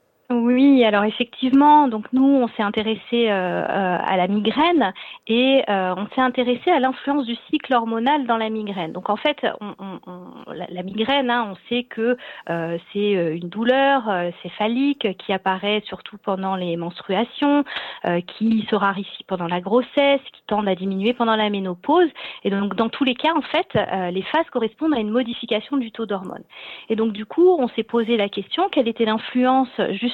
Oui, alors effectivement, donc nous on s'est intéressé euh, euh, à la migraine et euh, on s'est intéressé à l'influence du cycle hormonal dans la migraine. Donc en fait, on, on, on, la, la migraine, hein, on sait que euh, c'est une douleur euh, céphalique qui apparaît surtout pendant les menstruations, euh, qui se raréfie pendant la grossesse, qui tend à diminuer pendant la ménopause. Et donc dans tous les cas, en fait, euh, les phases correspondent à une modification du taux d'hormones. Et donc du coup, on s'est posé la question quelle était l'influence juste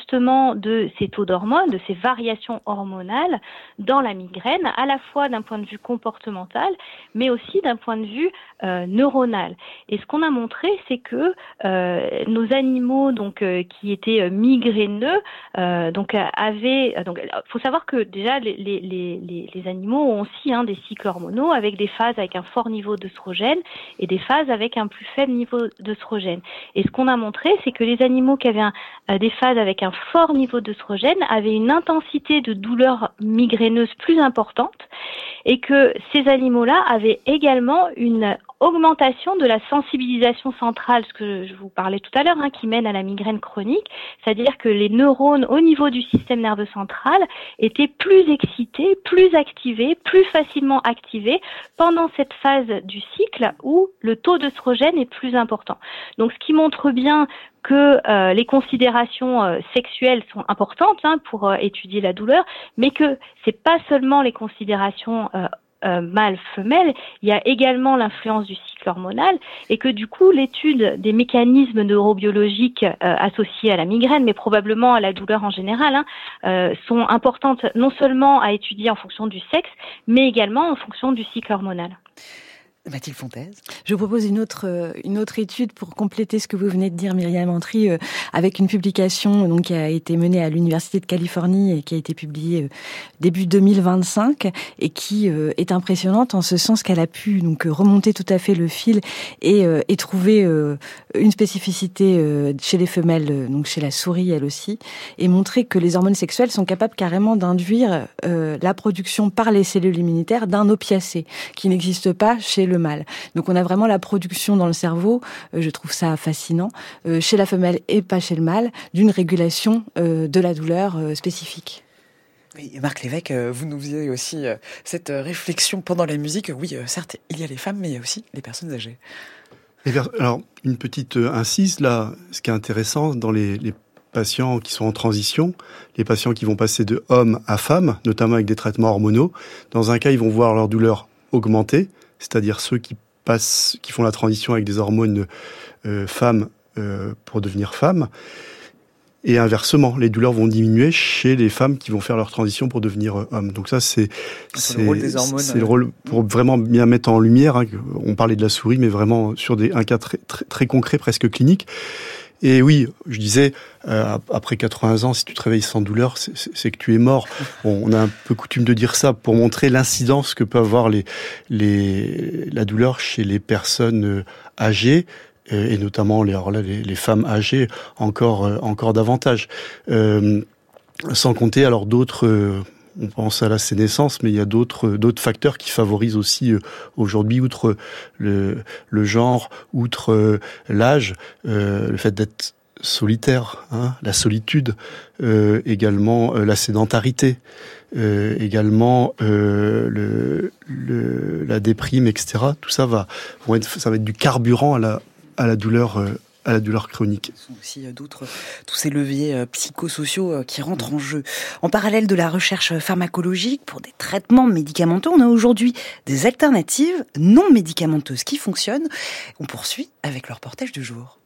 justement de ces taux d'hormones, de ces variations hormonales dans la migraine, à la fois d'un point de vue comportemental, mais aussi d'un point de vue euh, neuronal. Et ce qu'on a montré, c'est que euh, nos animaux donc euh, qui étaient migraineux, euh, donc avaient, donc faut savoir que déjà les les les, les animaux ont aussi hein, des cycles hormonaux avec des phases avec un fort niveau d'œstrogène et des phases avec un plus faible niveau d'œstrogène. Et ce qu'on a montré, c'est que les animaux qui avaient un, euh, des phases avec un fort niveau d'œstrogène avaient une intensité de douleur migraineuse plus importante et que ces animaux-là avaient également une augmentation de la sensibilisation centrale, ce que je vous parlais tout à l'heure, hein, qui mène à la migraine chronique, c'est-à-dire que les neurones au niveau du système nerveux central étaient plus excités, plus activés, plus facilement activés pendant cette phase du cycle où le taux d'œstrogène est plus important. Donc, ce qui montre bien que euh, les considérations euh, sexuelles sont importantes hein, pour euh, étudier la douleur, mais que c'est pas seulement les considérations euh, euh, mâle-femelle, il y a également l'influence du cycle hormonal et que du coup l'étude des mécanismes neurobiologiques euh, associés à la migraine, mais probablement à la douleur en général, hein, euh, sont importantes non seulement à étudier en fonction du sexe, mais également en fonction du cycle hormonal. Mathilde Fontaise. Je vous propose une autre une autre étude pour compléter ce que vous venez de dire, Myriam Antry, euh, avec une publication donc qui a été menée à l'Université de Californie et qui a été publiée euh, début deux mille vingt-cinq et qui euh, est impressionnante en ce sens qu'elle a pu donc remonter tout à fait le fil et, euh, et trouver euh, une spécificité euh, chez les femelles, euh, donc chez la souris elle aussi, et montrer que les hormones sexuelles sont capables carrément d'induire euh, la production par les cellules immunitaires d'un opiacé qui n'existe pas chez le mâle. Donc on a vraiment la production dans le cerveau, euh, je trouve ça fascinant, euh, chez la femelle et pas chez le mâle, d'une régulation euh, de la douleur euh, spécifique. Oui, Marc Lévesque, vous nous faisiez aussi euh, cette réflexion pendant la musique. Oui, euh, certes, il y a les femmes, mais il y a aussi les personnes âgées. Alors, une petite incise, là, ce qui est intéressant dans les, les patients qui sont en transition, les patients qui vont passer de homme à femme, notamment avec des traitements hormonaux, dans un cas, ils vont voir leur douleur augmenter, c'est-à-dire ceux qui passent, qui font la transition avec des hormones euh, femmes euh, pour devenir femmes. Et inversement, les douleurs vont diminuer chez les femmes qui vont faire leur transition pour devenir euh, hommes. Donc ça, c'est c'est le rôle des hormones. C'est le rôle pour vraiment bien mettre en lumière. Hein, on parlait de la souris, mais vraiment sur des un cas très très, très concret, presque clinique. Et oui, je disais, euh, après quatre-vingts ans, si tu te réveilles sans douleur, c'est, c'est que tu es mort. Bon, on a un peu coutume de dire ça pour montrer l'incidence que peut avoir les, les, la douleur chez les personnes âgées, euh, et notamment les, alors là, les, les femmes âgées encore, euh, encore davantage. Euh, sans compter alors d'autres... Euh, on pense à la sénescence, mais il y a d'autres d'autres facteurs qui favorisent aussi euh, aujourd'hui, outre le, le genre, outre euh, l'âge, euh, le fait d'être solitaire, hein, la solitude, euh, également euh, la sédentarité, euh, également euh, le, le, la déprime, et cetera. Tout ça va, vont être, ça va être du carburant à la à la douleur. Euh, à la douleur chronique. Ce sont aussi d'autres, tous ces leviers psychosociaux qui rentrent en jeu. En parallèle de la recherche pharmacologique pour des traitements médicamenteux, on a aujourd'hui des alternatives non médicamenteuses qui fonctionnent. On poursuit avec le reportage du jour.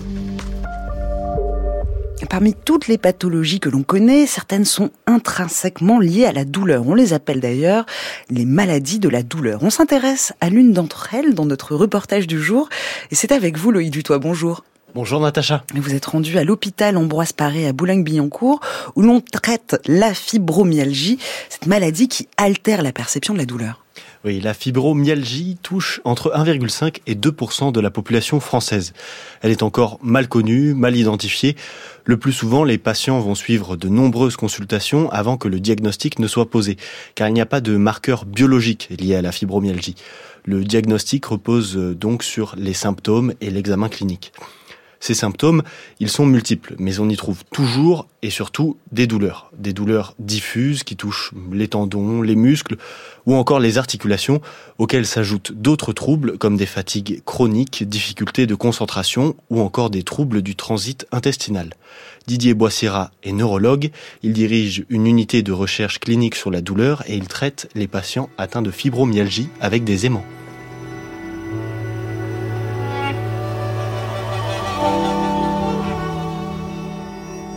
Parmi toutes les pathologies que l'on connaît, certaines sont intrinsèquement liées à la douleur. On les appelle d'ailleurs les maladies de la douleur. On s'intéresse à l'une d'entre elles dans notre reportage du jour. Et c'est avec vous, Loïc Dutoit. Bonjour. Bonjour Natacha. Vous êtes rendu à l'hôpital Ambroise Paré à Boulogne-Billancourt où l'on traite la fibromyalgie, cette maladie qui altère la perception de la douleur. Oui, la fibromyalgie touche entre un virgule cinq et deux pour cent de la population française. Elle est encore mal connue, mal identifiée. Le plus souvent, les patients vont suivre de nombreuses consultations avant que le diagnostic ne soit posé, car il n'y a pas de marqueur biologique lié à la fibromyalgie. Le diagnostic repose donc sur les symptômes et l'examen clinique. Ces symptômes, ils sont multiples, mais on y trouve toujours et surtout des douleurs. Des douleurs diffuses qui touchent les tendons, les muscles ou encore les articulations, auxquelles s'ajoutent d'autres troubles comme des fatigues chroniques, difficultés de concentration ou encore des troubles du transit intestinal. Didier Boissira est neurologue, il dirige une unité de recherche clinique sur la douleur et il traite les patients atteints de fibromyalgie avec des aimants.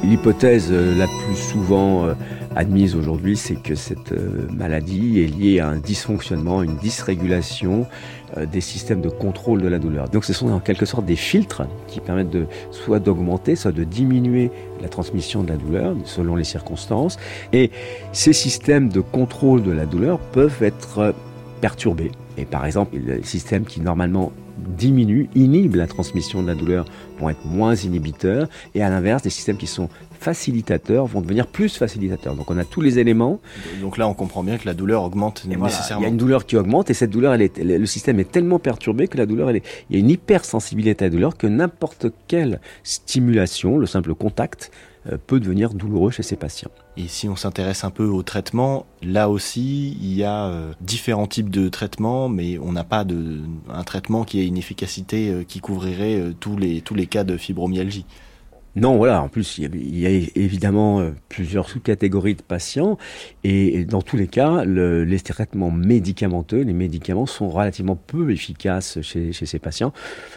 L'hypothèse la plus souvent admise aujourd'hui, c'est que cette maladie est liée à un dysfonctionnement, une dysrégulation des systèmes de contrôle de la douleur. Donc ce sont en quelque sorte des filtres qui permettent de, soit d'augmenter, soit de diminuer la transmission de la douleur selon les circonstances. Et ces systèmes de contrôle de la douleur peuvent être perturbés. Et par exemple, les systèmes qui normalement diminuent, inhibent la transmission de la douleur vont être moins inhibiteurs, et à l'inverse, des systèmes qui sont facilitateurs vont devenir plus facilitateurs. Donc on a tous les éléments. Donc là, on comprend bien que la douleur augmente et nécessairement. Voilà, il y a une douleur qui augmente, et cette douleur, elle est, le système est tellement perturbé que la douleur, elle est, il y a une hypersensibilité à la douleur que n'importe quelle stimulation, le simple contact, peut devenir douloureux chez ces patients. Et si on s'intéresse un peu au traitement, là aussi, il y a euh, différents types de traitements, mais on n'a pas de, un traitement qui ait une efficacité euh, qui couvrirait euh, tous les, tous les cas de fibromyalgie. Non, voilà. En plus, il y a, il y a évidemment euh, plusieurs sous-catégories de patients, et, et dans tous les cas, le, les traitements médicamenteux, les médicaments sont relativement peu efficaces chez, chez ces patients.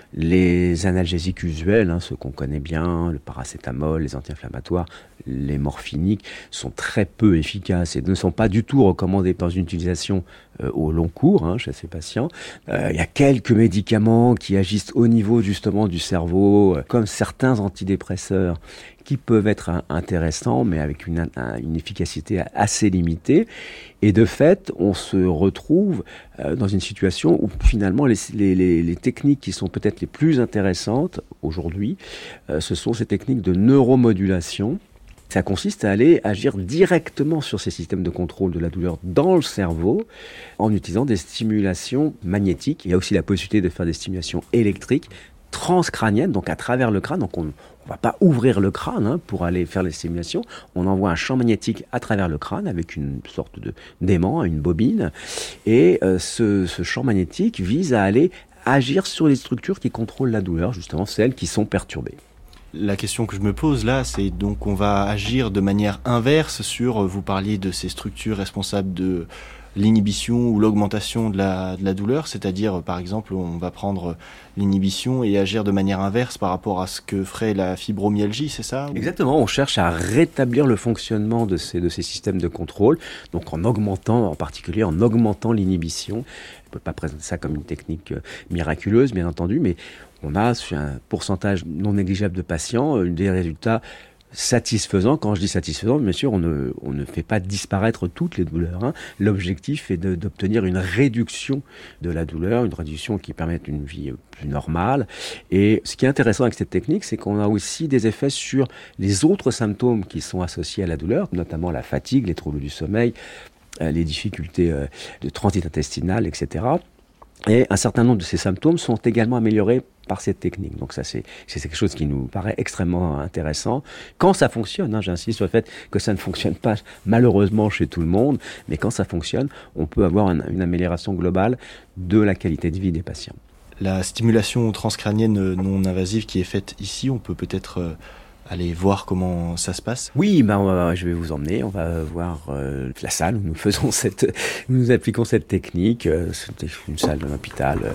Les analgésiques usuels, hein, ceux qu'on connaît bien, le paracétamol, les anti-inflammatoires, les morphiniques, sont très peu efficaces et ne sont pas du tout recommandés dans une utilisation euh, au long cours hein, chez ces patients. Euh, il y a quelques médicaments qui agissent au niveau justement du cerveau, euh, comme certains antidépresseurs, qui peuvent être intéressants, mais avec une, une efficacité assez limitée. Et de fait, on se retrouve euh, dans une situation où finalement les, les, les, les techniques qui sont peut-être les plus intéressantes aujourd'hui, euh, ce sont ces techniques de neuromodulation. Ça consiste à aller agir directement sur ces systèmes de contrôle de la douleur dans le cerveau en utilisant des stimulations magnétiques. Il y a aussi la possibilité de faire des stimulations électriques transcrâniennes, donc à travers le crâne. Donc on ne va pas ouvrir le crâne hein, pour aller faire les stimulations. On envoie un champ magnétique à travers le crâne avec une sorte de d'aimant, une bobine. Et euh, ce, ce champ magnétique vise à aller agir sur les structures qui contrôlent la douleur, justement celles qui sont perturbées. La question que je me pose là, c'est donc on va agir de manière inverse sur, vous parliez de ces structures responsables de l'inhibition ou l'augmentation de la, de la douleur, c'est-à-dire par exemple on va prendre l'inhibition et agir de manière inverse par rapport à ce que ferait la fibromyalgie, c'est ça? Exactement, on cherche à rétablir le fonctionnement de ces, de ces systèmes de contrôle, donc en augmentant, en particulier en augmentant l'inhibition. On ne peut pas présenter ça comme une technique miraculeuse bien entendu, mais on a sur un pourcentage non négligeable de patients des résultats satisfaisant. Quand je dis satisfaisant, bien sûr, on ne, on ne fait pas disparaître toutes les douleurs. Hein. L'objectif est de, d'obtenir une réduction de la douleur, une réduction qui permette une vie plus normale. Et ce qui est intéressant avec cette technique, c'est qu'on a aussi des effets sur les autres symptômes qui sont associés à la douleur, notamment la fatigue, les troubles du sommeil, les difficultés de transit intestinal, et cetera. Et un certain nombre de ces symptômes sont également améliorés par cette technique. Donc ça, c'est, c'est quelque chose qui nous paraît extrêmement intéressant. Quand ça fonctionne, hein, j'insiste sur le fait que ça ne fonctionne pas malheureusement chez tout le monde, mais quand ça fonctionne, on peut avoir une, une amélioration globale de la qualité de vie des patients. La stimulation transcrânienne non invasive qui est faite ici, on peut peut-être euh, aller voir comment ça se passe? Oui, ben, va, je vais vous emmener. On va voir euh, la salle où nous faisons cette, où nous appliquons cette technique. Euh, c'est une salle d'un hôpital. Euh.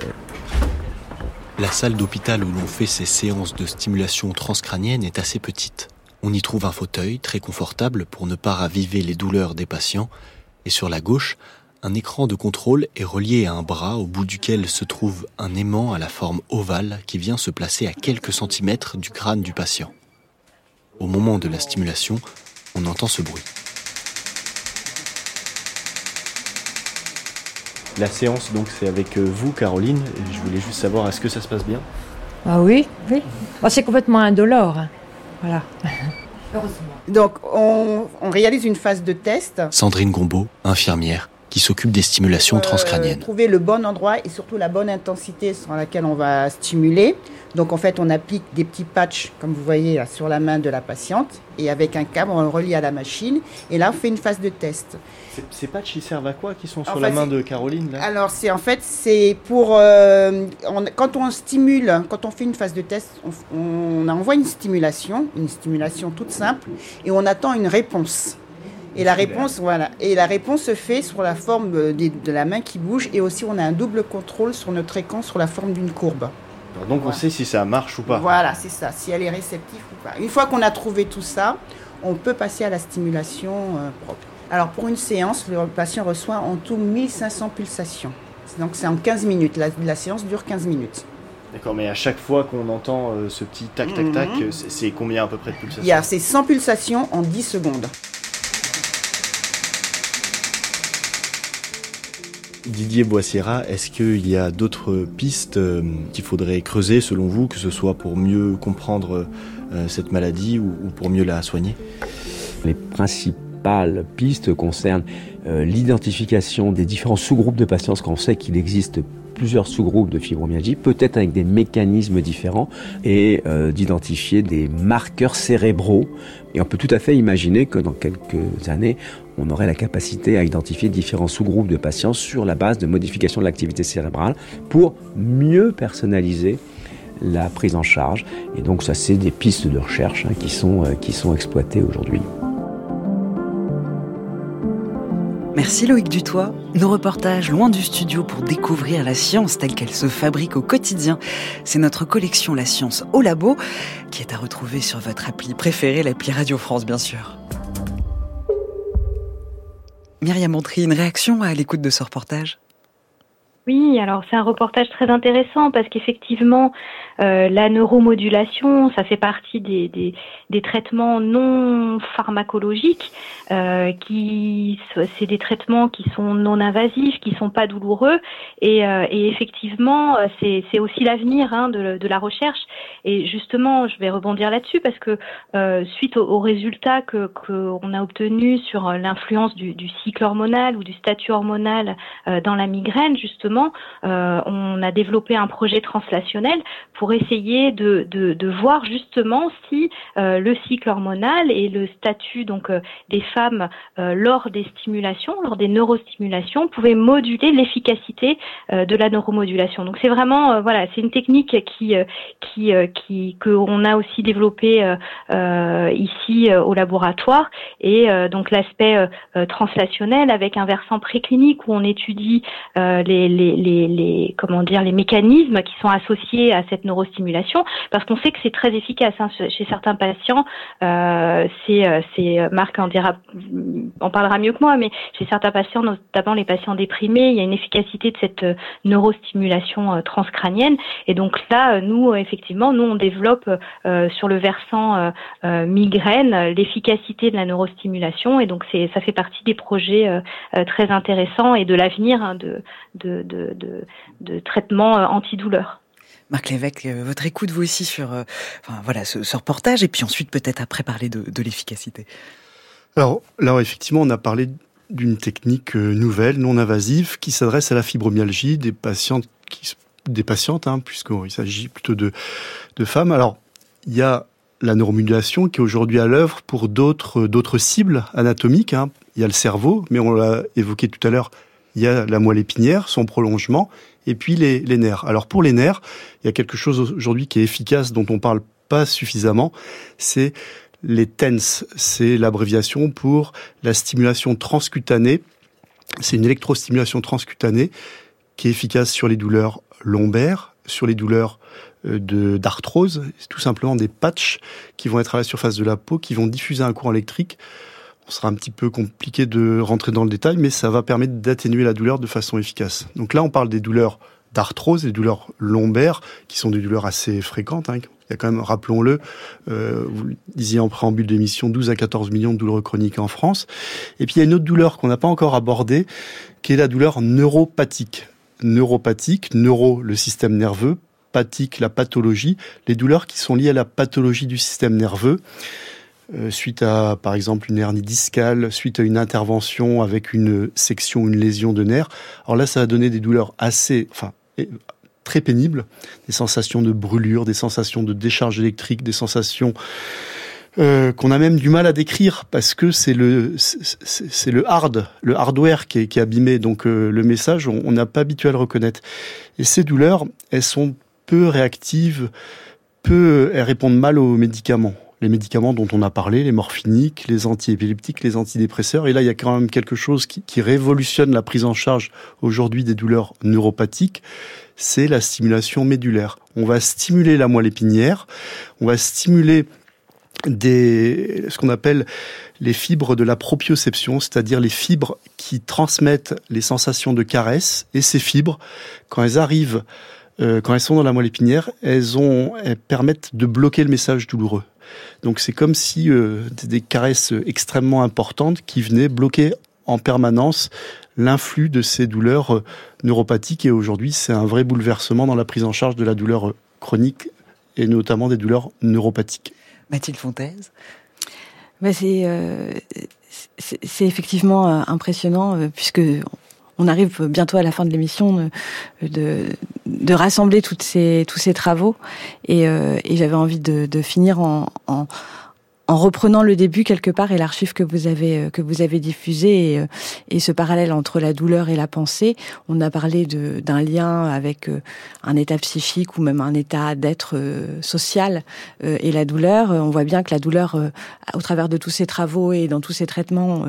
La salle d'hôpital où l'on fait ces séances de stimulation transcrânienne est assez petite. On y trouve un fauteuil très confortable pour ne pas raviver les douleurs des patients. Et sur la gauche, un écran de contrôle est relié à un bras au bout duquel se trouve un aimant à la forme ovale qui vient se placer à quelques centimètres du crâne du patient. Au moment de la stimulation, on entend ce bruit. La séance, donc, c'est avec vous, Caroline. Je voulais juste savoir, est-ce que ça se passe bien? Ah oui, oui. Oh, c'est complètement indolore. Hein. Voilà. Heureusement. Donc, on, on réalise une phase de test. Sandrine Gombeau, infirmière, qui s'occupe des stimulations euh, transcrâniennes. Trouver le bon endroit et surtout la bonne intensité sur laquelle on va stimuler. Donc en fait, on applique des petits patchs, comme vous voyez là, sur la main de la patiente. Et avec un câble, on le relie à la machine. Et là, on fait une phase de test. Ces, ces patchs, ils servent à quoi qui sont sur en la fait, main de Caroline là? Alors, c'est, en fait, c'est pour... Euh, on, quand on stimule, quand on fait une phase de test, on, on envoie une stimulation, une stimulation toute simple, et on attend une réponse. Et la réponse, voilà. Et la réponse se fait sur la forme de, de la main qui bouge, et aussi on a un double contrôle sur notre écran sur la forme d'une courbe. Alors donc voilà. On sait si ça marche ou pas. Voilà, c'est ça, si elle est réceptive ou pas. Une fois qu'on a trouvé tout ça, on peut passer à la stimulation euh, propre. Alors pour une séance, le patient reçoit en tout mille cinq cents pulsations. Donc c'est en quinze minutes, la, la séance dure quinze minutes. D'accord, mais à chaque fois qu'on entend euh, ce petit tac tac tac, mm-hmm. c'est, c'est combien à peu près de pulsations ? Il y a ces cent pulsations en dix secondes. Didier Boissiera, est-ce qu'il y a d'autres pistes euh, qu'il faudrait creuser selon vous, que ce soit pour mieux comprendre euh, cette maladie ou, ou pour mieux la soigner ? Les principales pistes concernent euh, l'identification des différents sous-groupes de patients, parce qu'on sait qu'il existe plusieurs sous-groupes de fibromyalgie, peut-être avec des mécanismes différents, et euh, d'identifier des marqueurs cérébraux. Et on peut tout à fait imaginer que dans quelques années, on aurait la capacité à identifier différents sous-groupes de patients sur la base de modification de l'activité cérébrale pour mieux personnaliser la prise en charge. Et donc ça, c'est des pistes de recherche hein, qui sont, euh, qui sont exploitées aujourd'hui. Merci Loïc Dutoit. Nos reportages loin du studio pour découvrir la science telle qu'elle se fabrique au quotidien. C'est notre collection La Science au Labo qui est à retrouver sur votre appli préférée, l'appli Radio France bien sûr. Myriam Antry, une réaction à l'écoute de ce reportage ? Oui, alors c'est un reportage très intéressant parce qu'effectivement, euh, la neuromodulation, ça fait partie des, des, des traitements non pharmacologiques, euh, qui c'est des traitements qui sont non invasifs, qui sont pas douloureux, et, euh, et effectivement, c'est, c'est aussi l'avenir hein, de, de la recherche. Et justement, je vais rebondir là-dessus parce que euh, suite aux, aux résultats que qu'on a obtenus sur l'influence du, du cycle hormonal ou du statut hormonal euh, dans la migraine, justement. Euh, on a développé un projet translationnel pour essayer de, de, de voir justement si euh, le cycle hormonal et le statut donc euh, des femmes euh, lors des stimulations, lors des neurostimulations, pouvaient moduler l'efficacité euh, de la neuromodulation. Donc c'est vraiment euh, voilà, c'est une technique qui euh, qui euh, qui que on a aussi développée euh, euh, ici euh, au laboratoire et euh, donc l'aspect euh, translationnel avec un versant préclinique où on étudie euh, les, les Les, les comment dire les mécanismes qui sont associés à cette neurostimulation parce qu'on sait que c'est très efficace hein, chez certains patients euh, c'est c'est Marc en dira en parlera mieux que moi mais chez certains patients notamment les patients déprimés il y a une efficacité de cette neurostimulation transcrânienne et donc là nous effectivement nous on développe euh, sur le versant euh, euh, migraine l'efficacité de la neurostimulation et donc c'est ça fait partie des projets euh, très intéressants et de l'avenir hein, de, de De, de, de traitement antidouleur. Marc Lévesque, votre écoute vous aussi sur euh, enfin, voilà, ce, ce reportage et puis ensuite peut-être après parler de, de l'efficacité. Alors là effectivement on a parlé d'une technique nouvelle, non invasive, qui s'adresse à la fibromyalgie des patientes, qui, des patientes hein, puisqu'il s'agit plutôt de, de femmes. Alors il y a la neuromodulation qui est aujourd'hui à l'œuvre pour d'autres, d'autres cibles anatomiques. Hein. Il y a le cerveau, mais on l'a évoqué tout à l'heure, il y a la moelle épinière, son prolongement, et puis les, les nerfs. Alors pour les nerfs, il y a quelque chose aujourd'hui qui est efficace, dont on parle pas suffisamment, c'est les T E N S. C'est l'abréviation pour la stimulation transcutanée. C'est une électrostimulation transcutanée qui est efficace sur les douleurs lombaires, sur les douleurs de, d'arthrose. C'est tout simplement des patchs qui vont être à la surface de la peau, qui vont diffuser un courant électrique. Ce sera un petit peu compliqué de rentrer dans le détail, mais ça va permettre d'atténuer la douleur de façon efficace. Donc là, on parle des douleurs d'arthrose, des douleurs lombaires, qui sont des douleurs assez fréquentes. Hein. Il y a quand même, rappelons-le, euh, vous le disiez en préambule d'émission, douze à quatorze millions de douleurs chroniques en France. Et puis il y a une autre douleur qu'on n'a pas encore abordée, qui est la douleur neuropathique. Neuropathique, neuro, le système nerveux, pathique, la pathologie, les douleurs qui sont liées à la pathologie du système nerveux. Euh, suite à, par exemple, une hernie discale, suite à une intervention avec une section, une lésion de nerf. Alors là, ça a donné des douleurs assez, enfin, très pénibles, des sensations de brûlure, des sensations de décharge électrique, des sensations euh, qu'on a même du mal à décrire parce que c'est le, c'est, c'est le hard, le hardware qui est, qui est abîmé. Donc euh, le message, on n'a pas habitué à le reconnaître. Et ces douleurs, elles sont peu réactives, peu, elles répondent mal aux médicaments. les médicaments dont on a parlé, les morphiniques, les antiépileptiques, les antidépresseurs. Et là, il y a quand même quelque chose qui, qui révolutionne la prise en charge aujourd'hui des douleurs neuropathiques, c'est la stimulation médulaire. On va stimuler la moelle épinière, on va stimuler des, ce qu'on appelle les fibres de la proprioception, c'est-à-dire les fibres qui transmettent les sensations de caresse. Et ces fibres, quand elles arrivent, euh, quand elles sont dans la moelle épinière, elles, ont, elles permettent de bloquer le message douloureux. Donc c'est comme si euh, des caresses extrêmement importantes qui venaient bloquer en permanence l'influx de ces douleurs neuropathiques. Et aujourd'hui, c'est un vrai bouleversement dans la prise en charge de la douleur chronique et notamment des douleurs neuropathiques. Mathilde Fontaise. Ben c'est, euh, c'est, c'est effectivement euh, impressionnant euh, puisque on arrive bientôt à la fin de l'émission de, de, de rassembler toutes ces, tous ces travaux et, euh, et j'avais envie de, de finir en, en en reprenant le début quelque part et l'archive que vous avez que vous avez diffusé et, et ce parallèle entre la douleur et la pensée. On a parlé de d'un lien avec un état psychique ou même un état d'être social et la douleur. On voit bien que la douleur, au travers de tous ces travaux et dans tous ces traitements,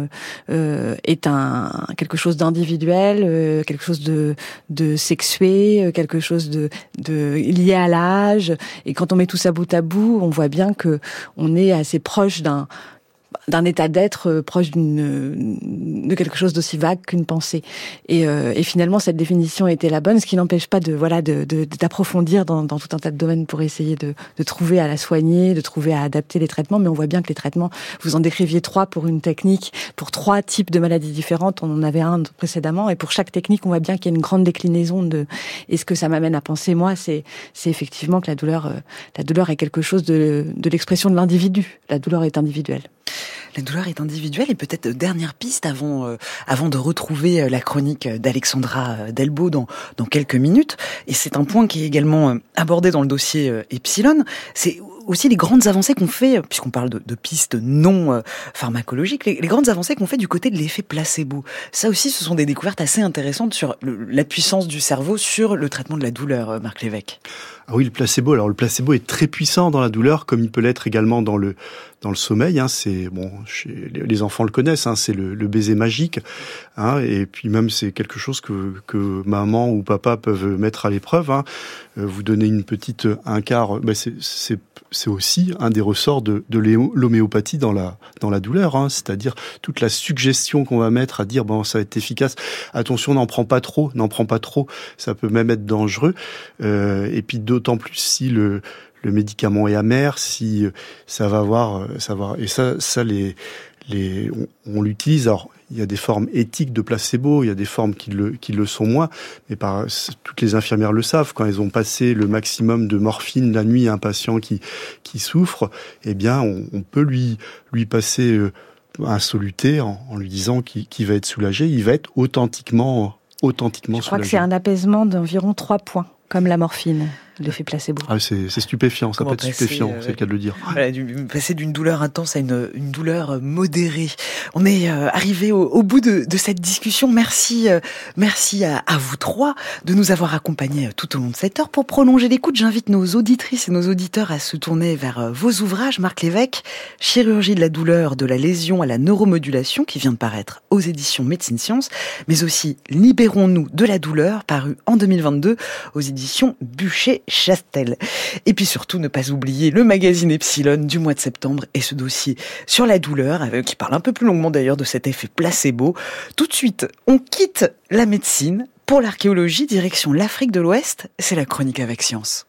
est un quelque chose d'individuel, quelque chose de de sexué, quelque chose de de lié à l'âge. Et quand on met tout ça bout à bout, on voit bien que on est assez proche d'un d'un état d'être, proche d'une de quelque chose d'aussi vague qu'une pensée. Et, euh, et finalement, cette définition était la bonne, ce qui n'empêche pas de voilà de, de d'approfondir dans, dans tout un tas de domaines pour essayer de, de trouver à la soigner, de trouver à adapter les traitements. Mais on voit bien que les traitements, vous en décriviez trois pour une technique, pour trois types de maladies différentes. On en avait un précédemment, et pour chaque technique, on voit bien qu'il y a une grande déclinaison de. Et ce que ça m'amène à penser, moi, c'est c'est effectivement que la douleur, euh, la douleur est quelque chose de de l'expression de l'individu. La douleur est individuelle. La douleur est individuelle et peut-être dernière piste avant euh, avant de retrouver la chronique d'Alexandra Delbo dans dans quelques minutes. Et c'est un point qui est également euh, abordé dans le dossier euh, Epsilon. C'est aussi les grandes avancées qu'on fait, puisqu'on parle de, de pistes non euh, pharmacologiques, les, les grandes avancées qu'on fait du côté de l'effet placebo. Ça aussi, ce sont des découvertes assez intéressantes sur le, la puissance du cerveau sur le traitement de la douleur, euh, Marc Lévesque. Ah oui, le placebo. Alors le placebo est très puissant dans la douleur, comme il peut l'être également dans le dans le sommeil. Hein. C'est bon, chez, les enfants le connaissent. Hein. C'est le, le baiser magique. Hein. Et puis même c'est quelque chose que que maman ou papa peuvent mettre à l'épreuve. Hein. Vous donnez une petite un quart. Ben c'est c'est c'est aussi un des ressorts de de l'homéopathie dans la dans la douleur. Hein. C'est-à-dire toute la suggestion qu'on va mettre à dire bon ça va être efficace. Attention, n'en prends pas trop, n'en prends pas trop. Ça peut même être dangereux. Euh, et puis d'autant plus si le le médicament est amer, si ça va avoir ça va et ça ça les les on, on l'utilise. Alors il y a des formes éthiques de placebo, il y a des formes qui le qui le sont moins, mais par toutes les infirmières le savent, quand elles ont passé le maximum de morphine la nuit à un patient qui qui souffre, eh bien on, on peut lui lui passer un soluté en, en lui disant qu'il, qu'il va être soulagé, il va être authentiquement authentiquement soulagé. Je crois que c'est un apaisement d'environ trois points, comme la morphine. L'effet placebo. Ah, c'est, c'est stupéfiant, ça peut être stupéfiant, euh, c'est le cas de le dire. Voilà, du, passer d'une douleur intense à une, une douleur modérée. On est euh, arrivé au, au bout de, de cette discussion. Merci, euh, merci à, à vous trois de nous avoir accompagnés tout au long de cette heure. Pour prolonger l'écoute, j'invite nos auditrices et nos auditeurs à se tourner vers euh, vos ouvrages. Marc Lévesque, Chirurgie de la douleur, de la lésion à la neuromodulation, qui vient de paraître aux éditions Médecine Science, mais aussi Libérons-nous de la douleur, paru en deux mille vingt-deux aux éditions Buchet Chastel. Et puis surtout, ne pas oublier le magazine Epsilon du mois de septembre et ce dossier sur la douleur, avec, qui parle un peu plus longuement d'ailleurs de cet effet placebo. Tout de suite, on quitte la médecine pour l'archéologie, direction l'Afrique de l'Ouest. C'est la chronique avec Science.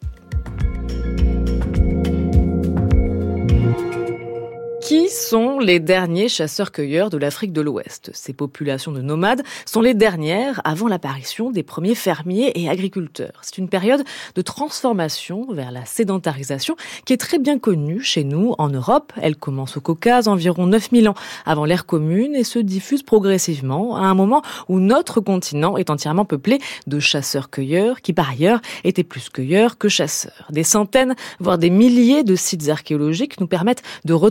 Qui sont les derniers chasseurs-cueilleurs de l'Afrique de l'Ouest ? Ces populations de nomades sont les dernières avant l'apparition des premiers fermiers et agriculteurs. C'est une période de transformation vers la sédentarisation qui est très bien connue chez nous en Europe. Elle commence au Caucase environ neuf mille ans avant l'ère commune et se diffuse progressivement à un moment où notre continent est entièrement peuplé de chasseurs-cueilleurs qui par ailleurs étaient plus cueilleurs que chasseurs. Des centaines, voire des milliers de sites archéologiques nous permettent de retracer leur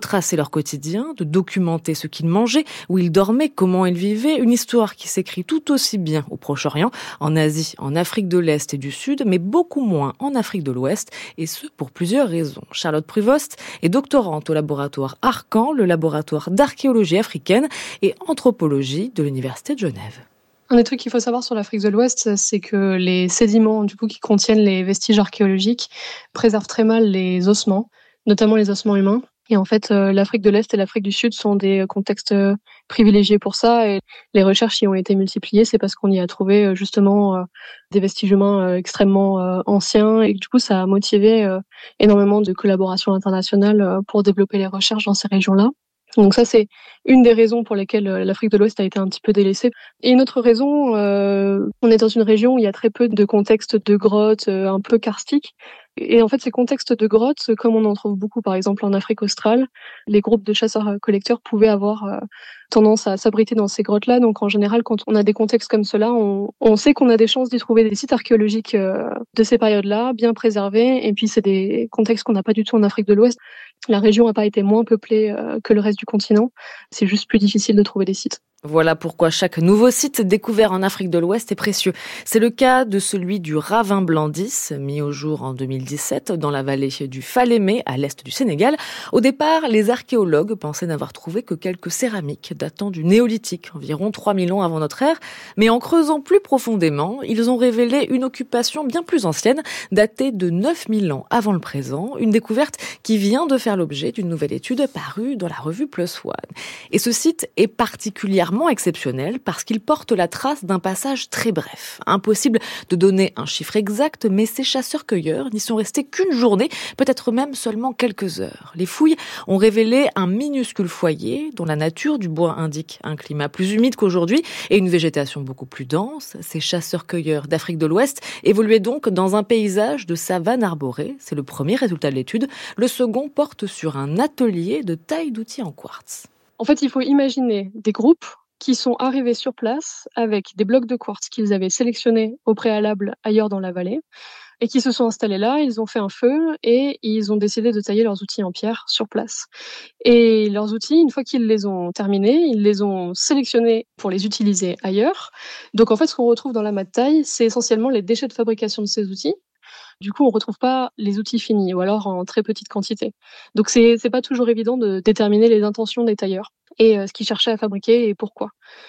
leur quotidien, de documenter ce qu'ils mangeaient, où ils dormaient, comment ils vivaient, une histoire qui s'écrit tout aussi bien au Proche-Orient, en Asie, en Afrique de l'Est et du Sud, mais beaucoup moins en Afrique de l'Ouest, et ce pour plusieurs raisons. Charlotte Pruvost est doctorante au laboratoire Arcan, le laboratoire d'archéologie africaine et anthropologie de l'Université de Genève. Un des trucs qu'il faut savoir sur l'Afrique de l'Ouest, c'est que les sédiments du coup, qui contiennent les vestiges archéologiques préservent très mal les ossements, notamment les ossements humains. Et en fait, euh, l'Afrique de l'Est et l'Afrique du Sud sont des contextes euh, privilégiés pour ça. Et les recherches y ont été multipliées, c'est parce qu'on y a trouvé euh, justement euh, des vestiges humains euh, extrêmement euh, anciens. Et du coup, ça a motivé euh, énormément de collaborations internationales euh, pour développer les recherches dans ces régions-là. Donc ça, c'est une des raisons pour lesquelles l'Afrique de l'Ouest a été un petit peu délaissée. Et une autre raison, euh, on est dans une région où il y a très peu de contextes de grottes euh, un peu karstiques. Et en fait, ces contextes de grottes, comme on en trouve beaucoup par exemple en Afrique australe, les groupes de chasseurs-collecteurs pouvaient avoir euh, tendance à s'abriter dans ces grottes-là. Donc en général, quand on a des contextes comme cela, on, on sait qu'on a des chances d'y trouver des sites archéologiques euh, de ces périodes-là, bien préservés. Et puis c'est des contextes qu'on n'a pas du tout en Afrique de l'Ouest. La région n'a pas été moins peuplée euh, que le reste du continent. C'est juste plus difficile de trouver des sites. Voilà pourquoi chaque nouveau site découvert en Afrique de l'Ouest est précieux. C'est le cas de celui du Ravin Blandis, mis au jour en deux mille dix-sept dans la vallée du Falémé, à l'est du Sénégal. Au départ, les archéologues pensaient n'avoir trouvé que quelques céramiques datant du néolithique, environ trois mille ans avant notre ère. Mais en creusant plus profondément, ils ont révélé une occupation bien plus ancienne, datée de neuf mille ans avant le présent, une découverte qui vient de faire l'objet d'une nouvelle étude parue dans la revue Plus One. Et ce site est particulièrement exceptionnel parce qu'il porte la trace d'un passage très bref. Impossible de donner un chiffre exact, mais ces chasseurs-cueilleurs n'y sont restés qu'une journée, peut-être même seulement quelques heures. Les fouilles ont révélé un minuscule foyer dont la nature du bois indique un climat plus humide qu'aujourd'hui et une végétation beaucoup plus dense. Ces chasseurs-cueilleurs d'Afrique de l'Ouest évoluaient donc dans un paysage de savane arborée. C'est le premier résultat de l'étude. Le second porte sur un atelier de taille d'outils en quartz. En fait, il faut imaginer des groupes qui sont arrivés sur place avec des blocs de quartz qu'ils avaient sélectionnés au préalable ailleurs dans la vallée et qui se sont installés là, ils ont fait un feu et ils ont décidé de tailler leurs outils en pierre sur place. Et leurs outils, une fois qu'ils les ont terminés, ils les ont sélectionnés pour les utiliser ailleurs. Donc en fait, ce qu'on retrouve dans l'amas de taille, c'est essentiellement les déchets de fabrication de ces outils. Du coup, on retrouve pas les outils finis, ou alors en très petite quantité. Donc, c'est, c'est pas toujours évident de déterminer les intentions des tailleurs et euh, ce qu'ils cherchaient à fabriquer et pourquoi.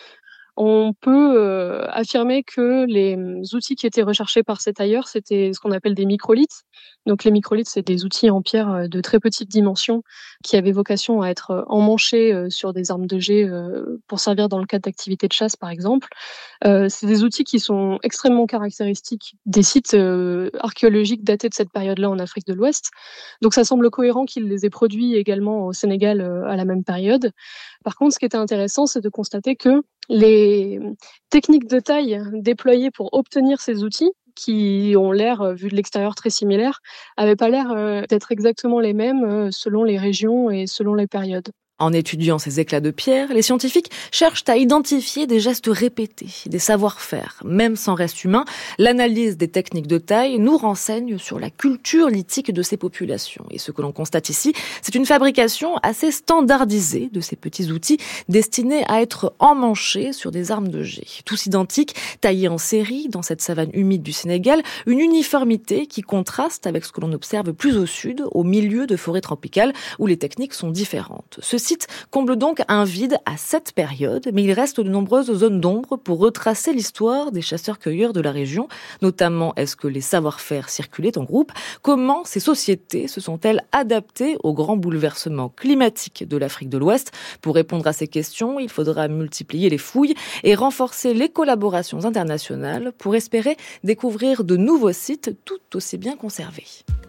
On peut euh, affirmer que les outils qui étaient recherchés par ces tailleurs, c'était ce qu'on appelle des microlithes. Donc les microlithes, c'est des outils en pierre de très petite dimension qui avaient vocation à être emmanchés sur des armes de jet pour servir dans le cadre d'activités de chasse, par exemple. Euh, c'est des outils qui sont extrêmement caractéristiques des sites euh, archéologiques datés de cette période-là en Afrique de l'Ouest. Donc ça semble cohérent qu'ils les aient produits également au Sénégal euh, à la même période. Par contre, ce qui était intéressant, c'est de constater que les techniques de taille déployées pour obtenir ces outils, qui ont l'air, vu de l'extérieur, très similaires, n'avaient pas l'air d'être exactement les mêmes selon les régions et selon les périodes. En étudiant ces éclats de pierre, les scientifiques cherchent à identifier des gestes répétés, des savoir-faire. Même sans reste humain, l'analyse des techniques de taille nous renseigne sur la culture lithique de ces populations. Et ce que l'on constate ici, c'est une fabrication assez standardisée de ces petits outils destinés à être emmanchés sur des armes de jet. Tous identiques, taillés en série dans cette savane humide du Sénégal, une uniformité qui contraste avec ce que l'on observe plus au sud, au milieu de forêts tropicales, où les techniques sont différentes. Ceci site comble donc un vide à cette période, mais il reste de nombreuses zones d'ombre pour retracer l'histoire des chasseurs-cueilleurs de la région. Notamment, est-ce que les savoir-faire circulaient en groupe? Comment ces sociétés se sont-elles adaptées aux grands bouleversements climatiques de l'Afrique de l'Ouest? Pour répondre à ces questions, il faudra multiplier les fouilles et renforcer les collaborations internationales pour espérer découvrir de nouveaux sites tout aussi bien conservés.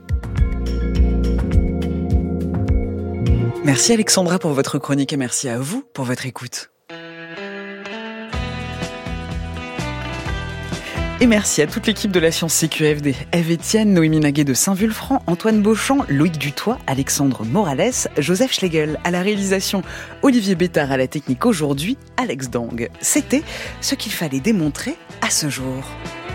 Merci Alexandra pour votre chronique et merci à vous pour votre écoute. Et merci à toute l'équipe de la Science C Q F D. Eve Etienne, Noémie Naguet de Saint-Vulfranc, Antoine Beauchamp, Loïc Dutoit, Alexandre Morales, Joseph Schlegel à la réalisation, Olivier Bétard à la technique aujourd'hui, Alex Dang. C'était ce qu'il fallait démontrer à ce jour.